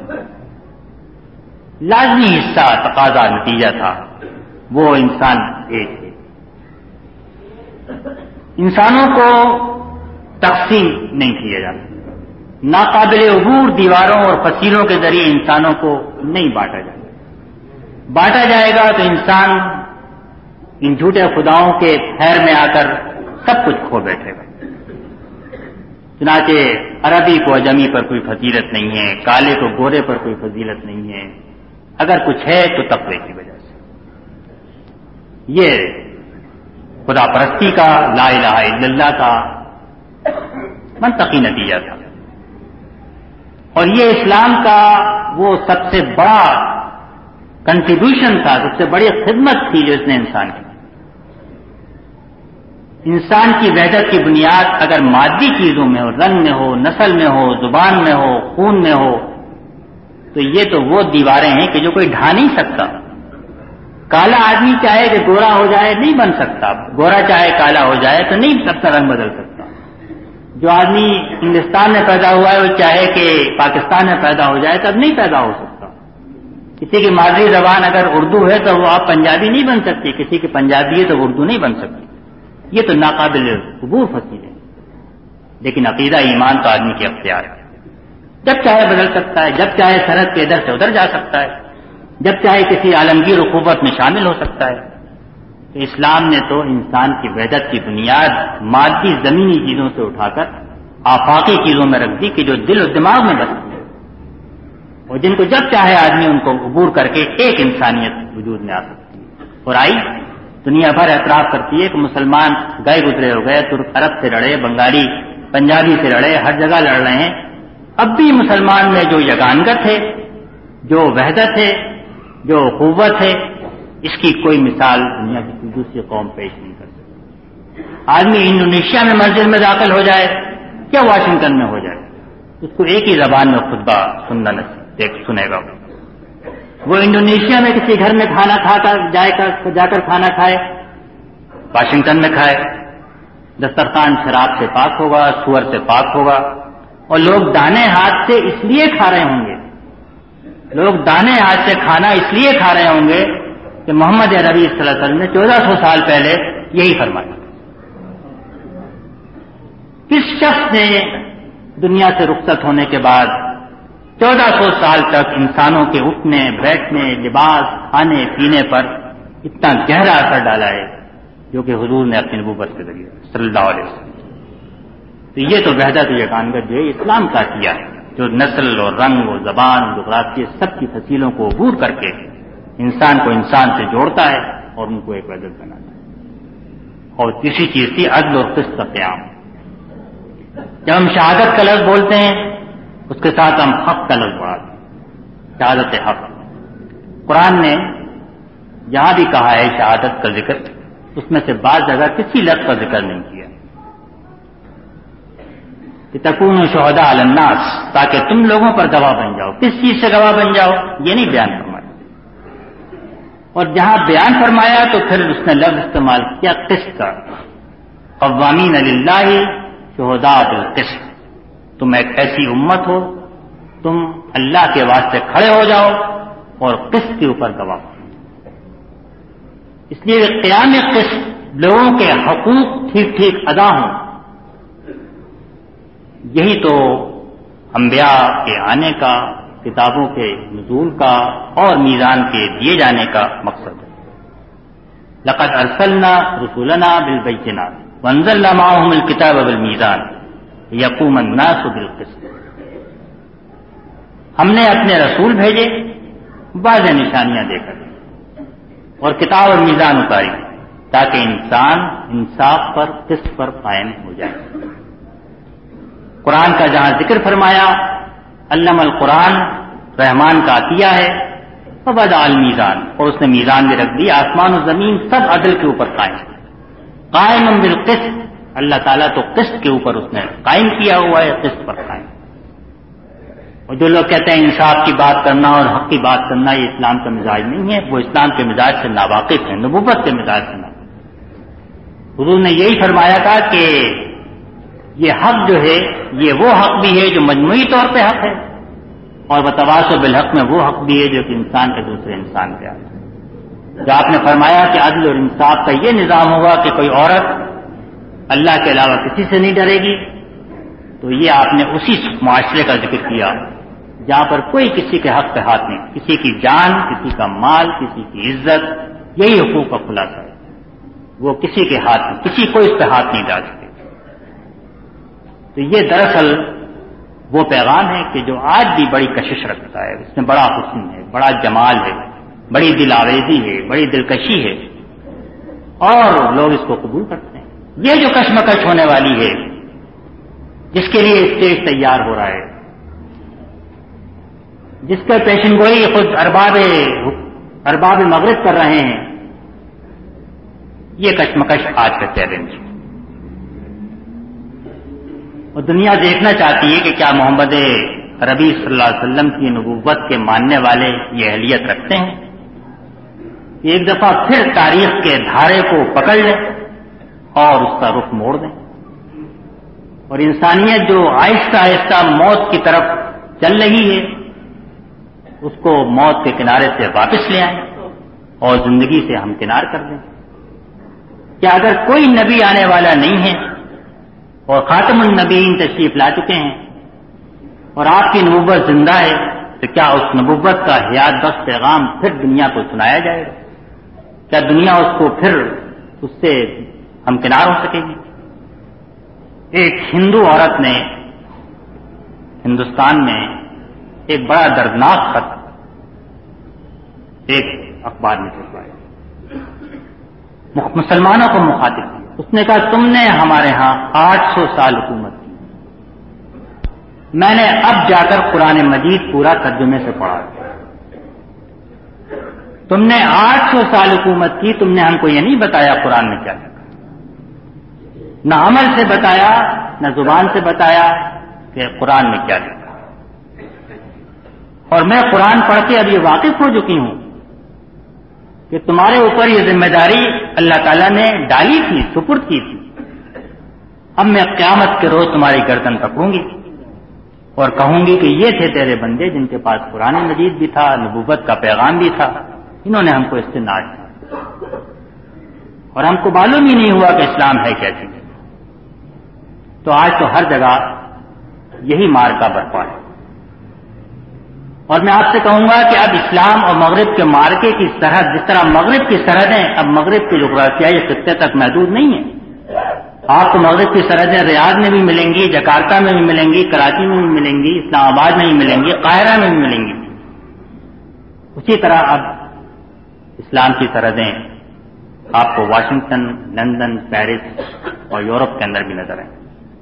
لازمی حصہ، تقاضا، نتیجہ تھا، وہ انسان ایک ہے۔ انسانوں کو تقسیم نہیں کیا جاتا، ناقابل عبور دیواروں اور فصیلوں کے ذریعے انسانوں کو نہیں بانٹا جائے گا۔ بانٹا جائے گا تو انسان ان جھوٹے خداؤں کے خیر میں آ کر سب کچھ کھو بیٹھے گا۔ چنانچہ عربی کو عجمی پر کوئی فضیلت نہیں ہے، کالے کو گورے پر کوئی فضیلت نہیں ہے، اگر کچھ ہے تو تقوی کی وجہ سے۔ یہ خدا پرستی کا، لا الہ الا اللہ کا منطقی نتیجہ تھا، اور یہ اسلام کا وہ سب سے بڑا کنٹریبیوشن تھا، سب سے بڑی خدمت تھی جو اس نے انسان کی۔ انسان کی وحدت کی بنیاد اگر مادی چیزوں میں ہو، رنگ میں ہو، نسل میں ہو، زبان میں ہو، خون میں ہو، تو یہ تو وہ دیواریں ہیں کہ جو کوئی ڈھا نہیں سکتا۔ کالا آدمی چاہے کہ گورا ہو جائے نہیں بن سکتا، گورا چاہے کالا ہو جائے تو نہیں اپنا رنگ بدل سکتا۔ جو آدمی ہندوستان میں پیدا ہوا ہے وہ چاہے کہ پاکستان میں پیدا ہو جائے تب نہیں پیدا ہو سکتا۔ کسی کی مادری زبان اگر اردو ہے تو وہ آپ پنجابی نہیں بن سکتی، کسی کی پنجابی ہے تو اردو نہیں بن سکتی۔ یہ تو ناقابل عبور فصیل ہے، لیکن عقیدہ ایمان تو آدمی کے اختیار ہے، جب چاہے بدل سکتا ہے، جب چاہے سرحد کے ادھر سے ادھر جا سکتا ہے، جب چاہے کسی عالمگیر اخوت میں شامل ہو سکتا ہے۔ تو اسلام نے تو انسان کی وحدت کی بنیاد مادی زمینی چیزوں سے اٹھا کر آفاقی چیزوں میں رکھ دی کہ جو دل و دماغ میں بستی ہے اور جن کو جب چاہے آدمی ان کو عبور کر کے ایک انسانیت وجود میں آ سکتی ہے۔ اور آئی دنیا بھر اعتراف کرتی ہے کہ مسلمان گئے گزرے ہو گئے، ترک عرب سے لڑے، بنگالی پنجابی سے لڑے، ہر جگہ لڑ رہے ہیں، اب بھی مسلمان میں جو یگانگت ہے، جو وحدت ہے، جو قوت ہے، اس کی کوئی مثال دنیا کی کوئی دوسری قوم پیش نہیں کر سکتی۔ آدمی انڈونیشیا میں مسجد میں داخل ہو جائے کیا واشنگٹن میں ہو جائے، اس کو ایک ہی زبان میں خطبہ سنے گا۔ وہ انڈونیشیا میں کسی گھر میں کھانا کھا کر جا کر کھانا کھائے، واشنگٹن میں کھائے، دسترخوان شراب سے پاک ہوگا، سور سے پاک ہوگا، اور لوگ دانے ہاتھ سے اس لیے کھا رہے ہوں گے، لوگ دانے ہاتھ سے کھانا اس لیے کھا رہے ہوں گے کہ محمد عربی صلی اللہ علیہ وسلم نے 1400 سال پہلے یہی فرمایا۔ کس شخص نے دنیا سے رخصت ہونے کے بعد 1400 سال تک انسانوں کے اٹھنے بیٹھنے، لباس، کھانے پینے پر اتنا گہرا اثر ڈالا ہے جو کہ حضور نے اپنی نبوت کے ذریعے صلی اللہ علیہ وسلم. تو یہ تو وحدت یگانگت جو ہے اسلام کا کیا ہے، جو نسل اور رنگ اور زبان اور جغرافیہ سب کی فصیلوں کو عبور کر کے انسان کو انسان سے جوڑتا ہے اور ان کو ایک وحدت بناتا ہے. اور تیسری چیز تھی عدل اور قسط کا قیام. جب ہم شہادت کا لفظ بولتے ہیں اس کے ساتھ ہم حق کا لفظ بڑھاتے ہیں. شہادت حق، قرآن نے جہاں بھی کہا ہے شہادت کا ذکر، اس میں سے بعض جگہ کسی لفظ کا ذکر نہیں کیا کہ تکونوا شہداء علی الناس، تاکہ تم لوگوں پر گواہ بن جاؤ. کس چیز سے گواہ بن جاؤ یہ نہیں بیان فرمایا. اور جہاں بیان فرمایا تو پھر اس نے لفظ استعمال کیا قسط کا، قوامین للہ شہداء بالقسط. تم ایک ایسی امت ہو، تم اللہ کے واسطے کھڑے ہو جاؤ اور قسط کے اوپر گواہ. اس لیے قیام قسط، لوگوں کے حقوق ٹھیک ٹھیک ادا ہوں، یہی تو انبیاء کے آنے کا، کتابوں کے نزول کا اور میزان کے دیے جانے کا مقصد ہے. لقد ارسلنا رسولنا بالبینات وانزلنا معهم الكتاب والمیزان لیقوم الناس بالقسط. ہم نے اپنے رسول بھیجے واضح نشانیاں دے کر اور کتاب اور میزان اتاری تاکہ انسان انصاف پر قسط پر قائم ہو جائے. قرآن کا جہاں ذکر فرمایا علم القرآن رحمان کا عطیہ ہے، ووضع المیزان، اور اس نے میزان بھی رکھ دی. آسمان و زمین سب عدل کے اوپر قائم، قائم بالقسط. اللہ تعالیٰ تو قسط کے اوپر اس نے قائم کیا ہوا ہے، قسط پر قائم. اور جو لوگ کہتے ہیں انصاف کی بات کرنا اور حق کی بات کرنا یہ اسلام کا مزاج نہیں ہے، وہ اسلام کے مزاج سے ناواقف ہیں، نبوت کے مزاج سے ناواقف. حضور نے یہی فرمایا تھا کہ یہ حق جو ہے یہ وہ حق بھی ہے جو مجموعی طور پہ حق ہے، اور وتواصوا بالحق میں وہ حق بھی ہے جو کہ انسان کے دوسرے انسان پہ آتا ہے. جو آپ نے فرمایا کہ عدل اور انصاف کا یہ نظام ہوگا کہ کوئی عورت اللہ کے علاوہ کسی سے نہیں ڈرے گی، تو یہ آپ نے اسی معاشرے کا ذکر کیا جہاں پر کوئی کسی کے حق پہ ہاتھ نہیں، کسی کی جان، کسی کا مال، کسی کی عزت، یہی حقوق کا خلاصہ ہے. وہ کسی کے ہاتھ میں، کسی کو اس پہ ہاتھ نہیں ڈال سکتے. تو یہ دراصل وہ پیغام ہے کہ جو آج بھی بڑی کشش رکھتا ہے، اس میں بڑا حسن ہے، بڑا جمال ہے، بڑی دل آویزی ہے، بڑی دلکشی ہے، اور لوگ اس کو قبول کرتے ہیں. یہ جو کشمکش ہونے والی ہے، جس کے لیے اسٹیج تیار ہو رہا ہے، جس کا پیشن گوئی خود ارباب مغرب کر رہے ہیں، یہ کشمکش آج کا چیلنج ہے. اور دنیا دیکھنا چاہتی ہے کہ کیا محمد عربی صلی اللہ علیہ وسلم کی نبوت کے ماننے والے یہ اہلیت رکھتے ہیں. ایک دفعہ پھر تاریخ کے دھارے کو پکڑ لیں اور اس کا رخ موڑ دیں، اور انسانیت جو آہستہ آہستہ موت کی طرف چل رہی ہے اس کو موت کے کنارے سے واپس لے آئیں اور زندگی سے ہمکنار کر دیں. کیا اگر کوئی نبی آنے والا نہیں ہے اور خاتم النبیین تشریف لا چکے ہیں اور آپ کی نبوت زندہ ہے، تو کیا اس نبوت کا حیات بخش پیغام پھر دنیا کو سنایا جائے گا؟ کیا دنیا اس کو پھر اس سے ہمکنار ہو سکے گی؟ ایک ہندو عورت نے ہندوستان میں ایک بڑا دردناک خط ایک اخبار میں چھپوایا، مسلمانوں کو مخاطب کیا. اس نے کہا تم نے ہمارے ہاں 800 سال حکومت کی، میں نے اب جا کر قرآن مجید پورا ترجمے سے پڑھا. تم نے 800 سال حکومت کی، تم نے ہم کو یہ نہیں بتایا قرآن میں کیا لکھا، نہ عمل سے بتایا نہ زبان سے بتایا کہ قرآن میں کیا لکھا. اور میں قرآن پڑھ کے اب یہ واقف ہو چکی ہوں کہ تمہارے اوپر یہ ذمہ داری اللہ تعالیٰ نے ڈالی تھی، سپرد کی تھی. اب میں قیامت کے روز تمہاری گردن پکڑوں گی اور کہوں گی کہ یہ تھے تیرے بندے جن کے پاس قرآن مجید بھی تھا، نبوت کا پیغام بھی تھا، انہوں نے ہم کو اس سے ناز دیا اور ہم کو معلوم ہی نہیں ہوا کہ اسلام ہے کیا چیز. تو آج تو ہر جگہ یہی مار کا برپا ہے. اور میں آپ سے کہوں گا کہ اب اسلام اور مغرب کے معرکے کی سرحد، جس طرح مغرب کی سرحدیں اب مغرب کے جغرافیائی خطے تک محدود نہیں ہیں. آپ کو مغرب کی سرحدیں ریاض میں بھی ملیں گی، جکارتا میں بھی ملیں گی، کراچی میں بھی ملیں گی، اسلام آباد میں بھی ملیں گی، قاہرہ میں بھی ملیں گی. اسی طرح اب اسلام کی سرحدیں آپ کو واشنگٹن، لندن، پیرس اور یورپ کے اندر بھی نظر آئیں.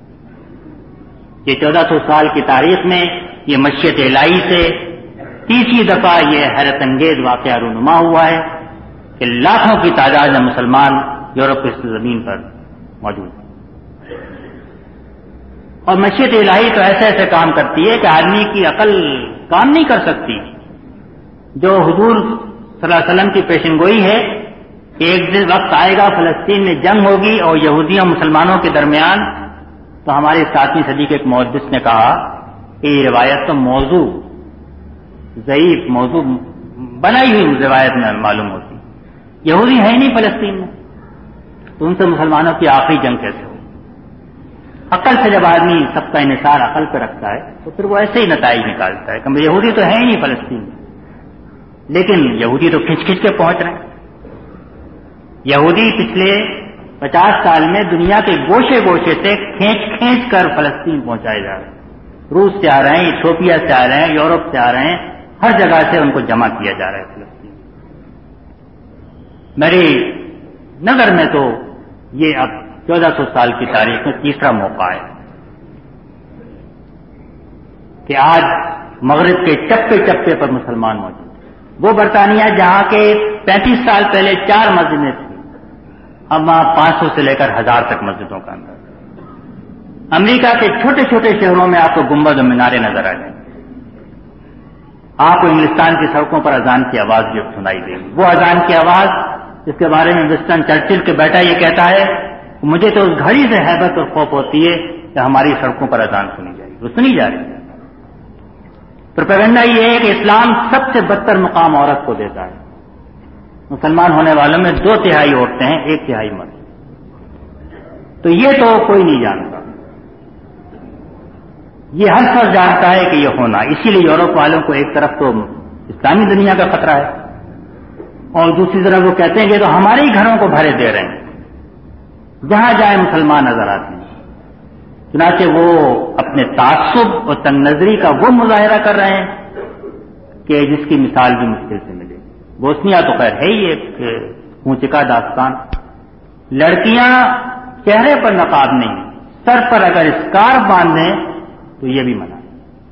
یہ 1400 سال کی تاریخ میں یہ مشیت الہی سے تیسری دفعہ یہ حیرت انگیز واقعہ رونما ہوا ہے کہ لاکھوں کی تعداد میں مسلمان یورپ کی زمین پر موجود ہیں. اور مشیت الہی تو ایسے ایسے کام کرتی ہے کہ آدمی کی عقل کام نہیں کر سکتی. جو حضور صلی اللہ علیہ وسلم کی پیشن گوئی ہے کہ ایک دن وقت آئے گا فلسطین میں جنگ ہوگی اور یہودیوں مسلمانوں کے درمیان، تو ہمارے 7ویں صدی کے ایک محدث نے کہا کہ یہ روایت تو موضوع ضعیف، موضوع بنائی ہوئی روایت میں معلوم ہوتی. یہودی ہے نہیں فلسطین میں، تو ان سے مسلمانوں کی آخری جنگ کیسے ہوئی؟ عقل سے جب آدمی سب کا انحصار عقل پہ رکھتا ہے تو پھر وہ ایسے ہی نتائج نکالتا ہے کہ یہودی تو ہے ہی نہیں فلسطین میں. لیکن یہودی تو کھنچ کھنچ کے پہنچ رہے ہیں. یہودی پچھلے 50 سال میں دنیا کے گوشے گوشے سے کھینچ کھینچ کر فلسطین پہنچائے جا رہے ہیں. روس سے آ رہے ہیں، ایتھوپیا سے آ رہے ہیں، یورپ سے آ رہے ہیں، ہر جگہ سے ان کو جمع کیا جا رہا ہے فلسطین. میری نظر میں تو یہ اب 1400 سال کی تاریخ میں تیسرا موقع ہے کہ آج مغرب کے چپے چپے پر مسلمان موجود ہیں. وہ برطانیہ جہاں کے 35 سال پہلے 4 مسجدیں تھیں، اب وہاں 500 سے لے کر 1000 تک مسجدوں کا اندر. امریکہ کے چھوٹے چھوٹے شہروں میں آپ کو گنبد و میناریں نظر آ جائیں. آپ کو انگلستان کی سڑکوں پر اذان کی آواز بھی سنائی دے گی. وہ اذان کی آواز جس کے بارے میں ونسٹن چرچل کے بیٹا یہ کہتا ہے مجھے تو اس گھڑی سے ہیبت اور خوف ہوتی ہے کہ ہماری سڑکوں پر اذان سنی جائے گی. وہ سنی جا رہی ہے. پروپیگنڈا یہ ہے کہ اسلام سب سے بدتر مقام عورت کو دیتا ہے. مسلمان ہونے والوں میں 2/3 عورتیں ہیں، 1/3 مرد. تو یہ تو کوئی نہیں جانتا، یہ ہر شخص جانتا ہے کہ یہ ہونا. اسی لیے یورپ والوں کو ایک طرف تو اسلامی دنیا کا خطرہ ہے اور دوسری طرف وہ کہتے ہیں کہ تو ہمارے ہی گھروں کو بھرے دے رہے ہیں، جہاں جائے مسلمان نظر آتے ہیں. چنانچہ وہ اپنے تعصب اور تنگ نظری کا وہ مظاہرہ کر رہے ہیں کہ جس کی مثال بھی مشکل سے ملے. بوسنیا تو خیر ہے ہی ایک اونچکا داستان. لڑکیاں چہرے پر نقاب نہیں، سر پر اگر اسکارف باندھیں تو یہ بھی منع.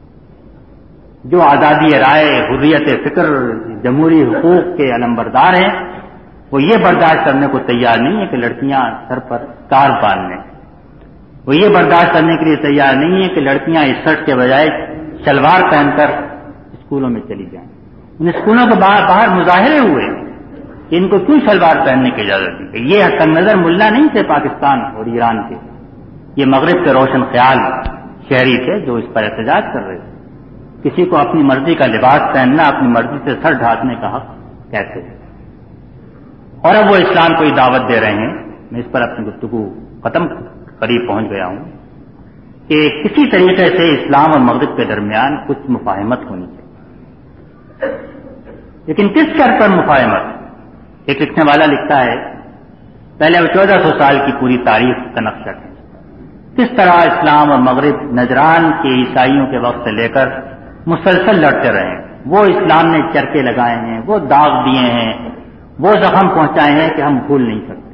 جو آزادی رائے، حریت فکر، جمہوری حقوق کے علمبردار ہیں وہ یہ برداشت کرنے کو تیار نہیں ہے کہ لڑکیاں سر پر اسکارف باندھ لیں. وہ یہ برداشت کرنے کے لیے تیار نہیں ہے کہ لڑکیاں اسکرٹ کے بجائے شلوار پہن کر اسکولوں میں چلی جائیں. ان اسکولوں کے باہر مظاہرے ہوئے کہ ان کو کیوں شلوار پہننے کی اجازت دی. یہ تنگ نظر ملا نہیں تھے پاکستان اور ایران کے، یہ مغرب کے روشن خیال شہری تھے جو اس پر احتجاج کر رہے تھے. کسی کو اپنی مرضی کا لباس پہننا، اپنی مرضی سے سر ڈھانپنے کا حق کیسے ہے؟ اور اب وہ اسلام کو ہی دعوت دے رہے ہیں. میں اس پر اپنی گفتگو ختم قریب پہنچ گیا ہوں کہ کسی طریقے سے اسلام اور مغرب کے درمیان کچھ مفاہمت ہونی چاہیے. لیکن کس طرح پر مفاہمت؟ ایک لکھنے والا لکھتا ہے پہلے وہ 1400 سال کی پوری تاریخ کا نقشہ ہے، کس طرح اسلام اور مغرب نجران کے عیسائیوں کے وقت سے لے کر مسلسل لڑتے رہے ہیں. وہ اسلام نے چرکے لگائے ہیں، وہ داغ دیے ہیں، وہ زخم پہنچائے ہیں کہ ہم بھول نہیں سکتے.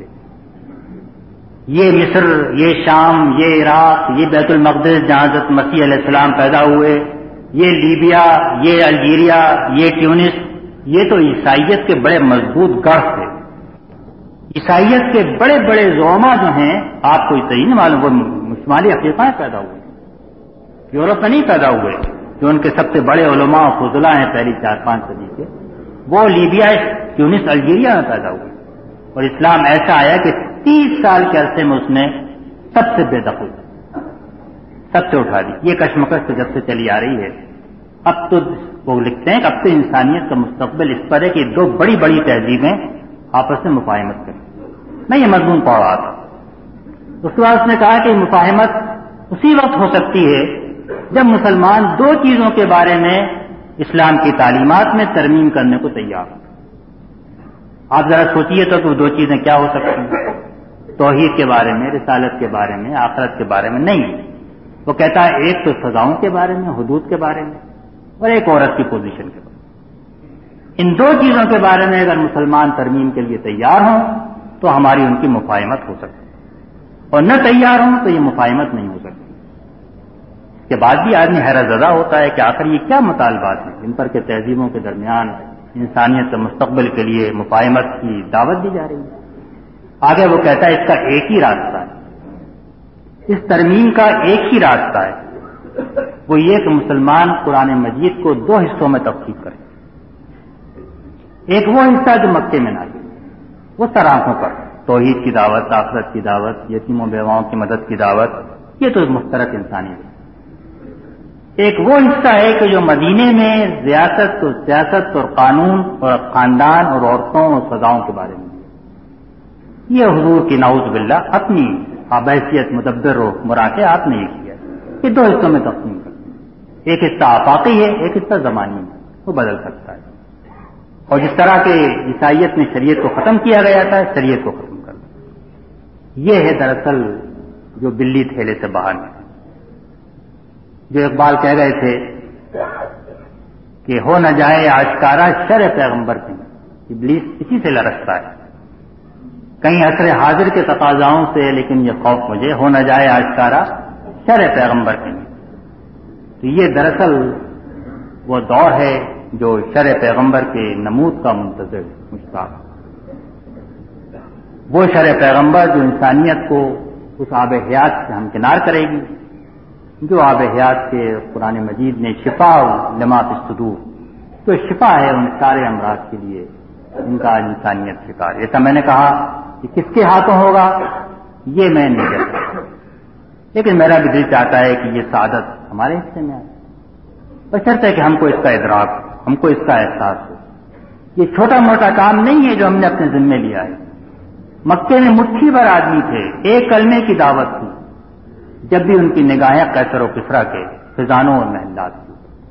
یہ مصر، یہ شام، یہ عراق، یہ بیت المقدس جہاں حضرت مسیح علیہ السلام پیدا ہوئے، یہ لیبیا، یہ الجیریا، یہ ٹیونس، یہ تو عیسائیت کے بڑے مضبوط گڑھ تھے. عیسائیت کے بڑے بڑے زعما جو ہیں آپ کو اتنا ہی نہیں معلوم، وہ شمالی افریقہ میں پیدا ہوئے، یورپ میں نہیں پیدا ہوئے. جو ان کے سب سے بڑے علماء و فضلاء ہیں پہلی 4-5 صدی کے، وہ لیبیا، ٹیونس، الجیریا میں پیدا ہوئے. اور اسلام ایسا آیا کہ 30 سال کے عرصے میں اس نے سب سے بے دخل، سب سے اٹھا دی. یہ کشمکش تو جب سے چلی آ رہی ہے. اب تو وہ لکھتے ہیں کہ اب تو انسانیت کا مستقبل اس پر ہے کہ 2 بڑی بڑی تہذیبیں آپس میں مفاہمت کریں. میں یہ مضمون پڑھ رہا تھا، اس کے بعد اس نے کہا کہ مفاہمت اسی وقت ہو سکتی ہے جب مسلمان 2 چیزوں کے بارے میں اسلام کی تعلیمات میں ترمیم کرنے کو تیار ہو۔ آپ ذرا سوچیے تو کہ وہ دو چیزیں کیا ہو سکتی ہیں؟ توحید کے بارے میں، رسالت کے بارے میں، آخرت کے بارے میں نہیں۔ وہ کہتا ہے ایک تو سزاؤں کے بارے میں، حدود کے بارے میں، اور ایک عورت کی پوزیشن کے بارے میں۔ ان دو چیزوں کے بارے میں اگر مسلمان ترمیم کے لیے تیار ہوں تو ہماری ان کی مفاہمت ہو سکتی ہے، اور نہ تیار ہوں تو یہ مفاہمت نہیں ہو سکتی۔ اس کے بعد بھی آدمی حیرت زدہ ہوتا ہے کہ آخر یہ کیا مطالبات ہیں جن پر کہ تہذیبوں کے درمیان انسانیت کے مستقبل کے لیے مفاہمت کی دعوت دی جا رہی ہے۔ آگے وہ کہتا ہے اس کا ایک ہی راستہ ہے، اس ترمیم کا ایک ہی راستہ ہے، وہ یہ کہ مسلمان قرآن مجید کو دو حصوں میں تقسیم کرے۔ ایک وہ حصہ جو مکے میں نازل، وہ سراخوں پر توحید کی دعوت، آخرت کی دعوت، یتیم و بیواؤں کی مدد کی دعوت، یہ تو مشترک انسانیت ہے۔ ایک وہ حصہ ہے کہ جو مدینے میں ریاست اور سیاست اور قانون اور خاندان اور عورتوں اور سزاؤں کے بارے میں، یہ حضور کی نعوذ باللہ اپنی بحیثیت مدبر و مراقع آپ نے یہ کیا، یہ دو حصوں میں تقسیم کرتے ہیں۔ ایک حصہ آفاقی ہے، ایک حصہ زمانی ہے، وہ بدل سکتا ہے۔ اور جس طرح کے عیسائیت میں شریعت کو ختم کیا گیا تھا، شریعت کو ختم کر دیا۔ یہ ہے دراصل جو بلی تھیلے سے باہر نکلی۔ جو اقبال کہہ گئے تھے کہ ہو نہ جائے آشکارا شر پیغمبر کی، ابلیس اسی سے لرزتا ہے، کہیں عصر حاضر کے تقاضاؤں سے، لیکن یہ خوف مجھے ہو نہ جائے آشکارا شر پیغمبر کی۔ تو یہ دراصل وہ دور ہے جو شر پیغمبر کے نمود کا منتظر مشتاق، وہ شر پیغمبر جو انسانیت کو اس آب حیات سے ہمکنار کرے گی، جو آب حیات کے قرآن مجید نے شفا لما فی الصدور، تو شفا ہے ان سارے امراض کے لیے ان کا انسانیت شکار۔ جیسا میں نے کہا کہ کس کے ہاتھوں ہوگا یہ میں نہیں کہتا، لیکن میرا بھی دل چاہتا ہے کہ یہ سعادت ہمارے حصے میں آئے، بشرطے کہ ہم کو اس کا ادراک، ہم کو اس کا احساس ہو۔ یہ چھوٹا موٹا کام نہیں ہے جو ہم نے اپنے ذمے لیا ہے۔ مکے میں مٹھی بھر آدمی تھے، ایک کلمے کی دعوت تھی، جب بھی ان کی نگاہیں قیصر و کسریٰ کے خزانوں اور محلات تھی۔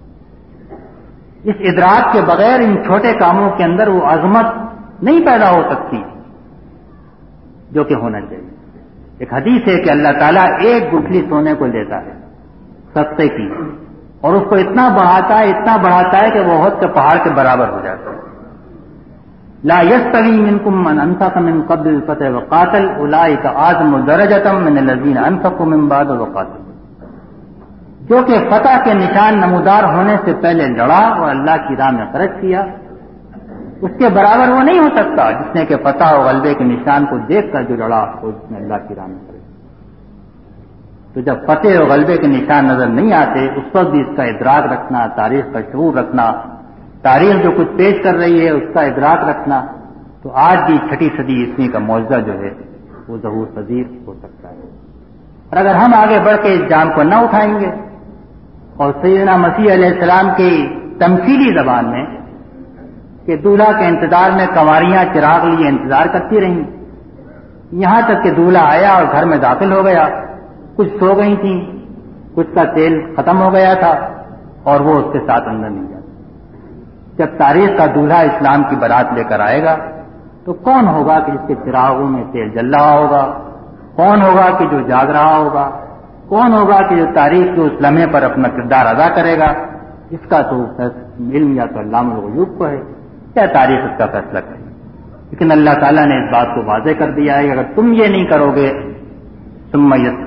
اس ادراک کے بغیر ان چھوٹے کاموں کے اندر وہ عظمت نہیں پیدا ہو سکتی جو کہ ہونا چاہیے۔ ایک حدیث ہے کہ اللہ تعالیٰ ایک گٹھلی سونے کو لیتا ہے سستے کی، اور اس کو اتنا بڑھاتا ہے، اتنا بڑھاتا ہے کہ وہ احد کے پہاڑ کے برابر ہو جاتا ہے۔ لا يستوي منكم من انفق من قبل الفتح وقاتل اولئک اعظم درجة من الذين انفقوا من بعد وقاتلوا۔ جو کہ فتح کے نشان نمودار ہونے سے پہلے لڑا اور اللہ کی راہ میں خرچ کیا، اس کے برابر وہ نہیں ہو سکتا جس نے کہ فتح اور غلبے کے نشان کو دیکھ کر جو لڑا اور اس نے اللہ کی راہ میں خرچ کیا۔ تو جب فتح اور غلبے کے نشان نظر نہیں آتے، اس وقت بھی اس کا ادراک رکھنا، تاریخ کا شعور رکھنا، تاریخ جو کچھ پیش کر رہی ہے اس کا ادراک رکھنا، تو آج بھی چھٹی صدی عیسوی کا معجزہ جو ہے وہ ظہور پذیر ہو سکتا ہے۔ اور اگر ہم آگے بڑھ کے اس جام کو نہ اٹھائیں گے اور سیدنا مسیح علیہ السلام کی تمثیلی زبان میں کہ دولہا کے انتظار میں کنواریاں چراغ لیے انتظار کرتی رہیں، یہاں تک کہ دولہا آیا اور گھر میں داخل ہو گیا، کچھ سو گئی تھیں، کچھ کا تیل ختم ہو گیا تھا اور وہ اس کے ساتھ اندر نہیں جاتا۔ جب تاریخ کا دولہا اسلام کی بارات لے کر آئے گا تو کون ہوگا کہ جس کے چراغوں میں تیل جل رہا ہوگا؟ کون ہوگا کہ جو جاگ رہا ہوگا؟ کون ہوگا کہ جو تاریخ کے اس لمحے پر اپنا کردار ادا کرے گا؟ اس کا تو علم یا تو علام الغیوب کو ہے یا تاریخ اس کا فیصلہ کرے، لیکن اللہ تعالیٰ نے اس بات کو واضح کر دیا ہے کہ اگر تم یہ نہیں کرو گے ثم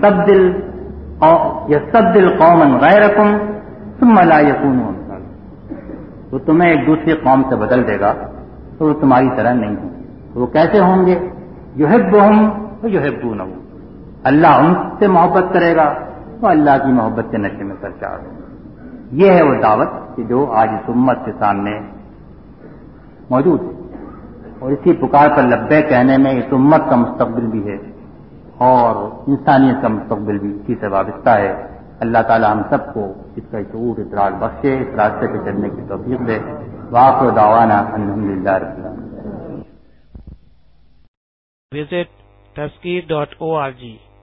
یستبدل قوما غیرکم ثم لا یکونوا امثالکم، وہ تمہیں ایک دوسری قوم سے بدل دے گا تو وہ تمہاری طرح نہیں ہوں۔ وہ کیسے ہوں گے؟ یحبہم ویحبونہ، اللہ ان سے محبت کرے گا تو اللہ کی محبت کے نشے میں سرشار ہو۔ یہ ہے وہ دعوت کہ جو آج اس امت کے سامنے موجود ہے، اور اسی پکار پر لبیک کہنے میں اس امت کا مستقبل بھی ہے اور انسانیت کا مستقبل بھی اسی سے وابستہ ہے۔ اللہ تعالی ہم سب کو اس کا شعور ادراک بخشے، اس راستے پہ چلنے کی توفیق دے۔ وآخر دعوانا الحمدللہ رب العالمین۔ Visit Tazkir.org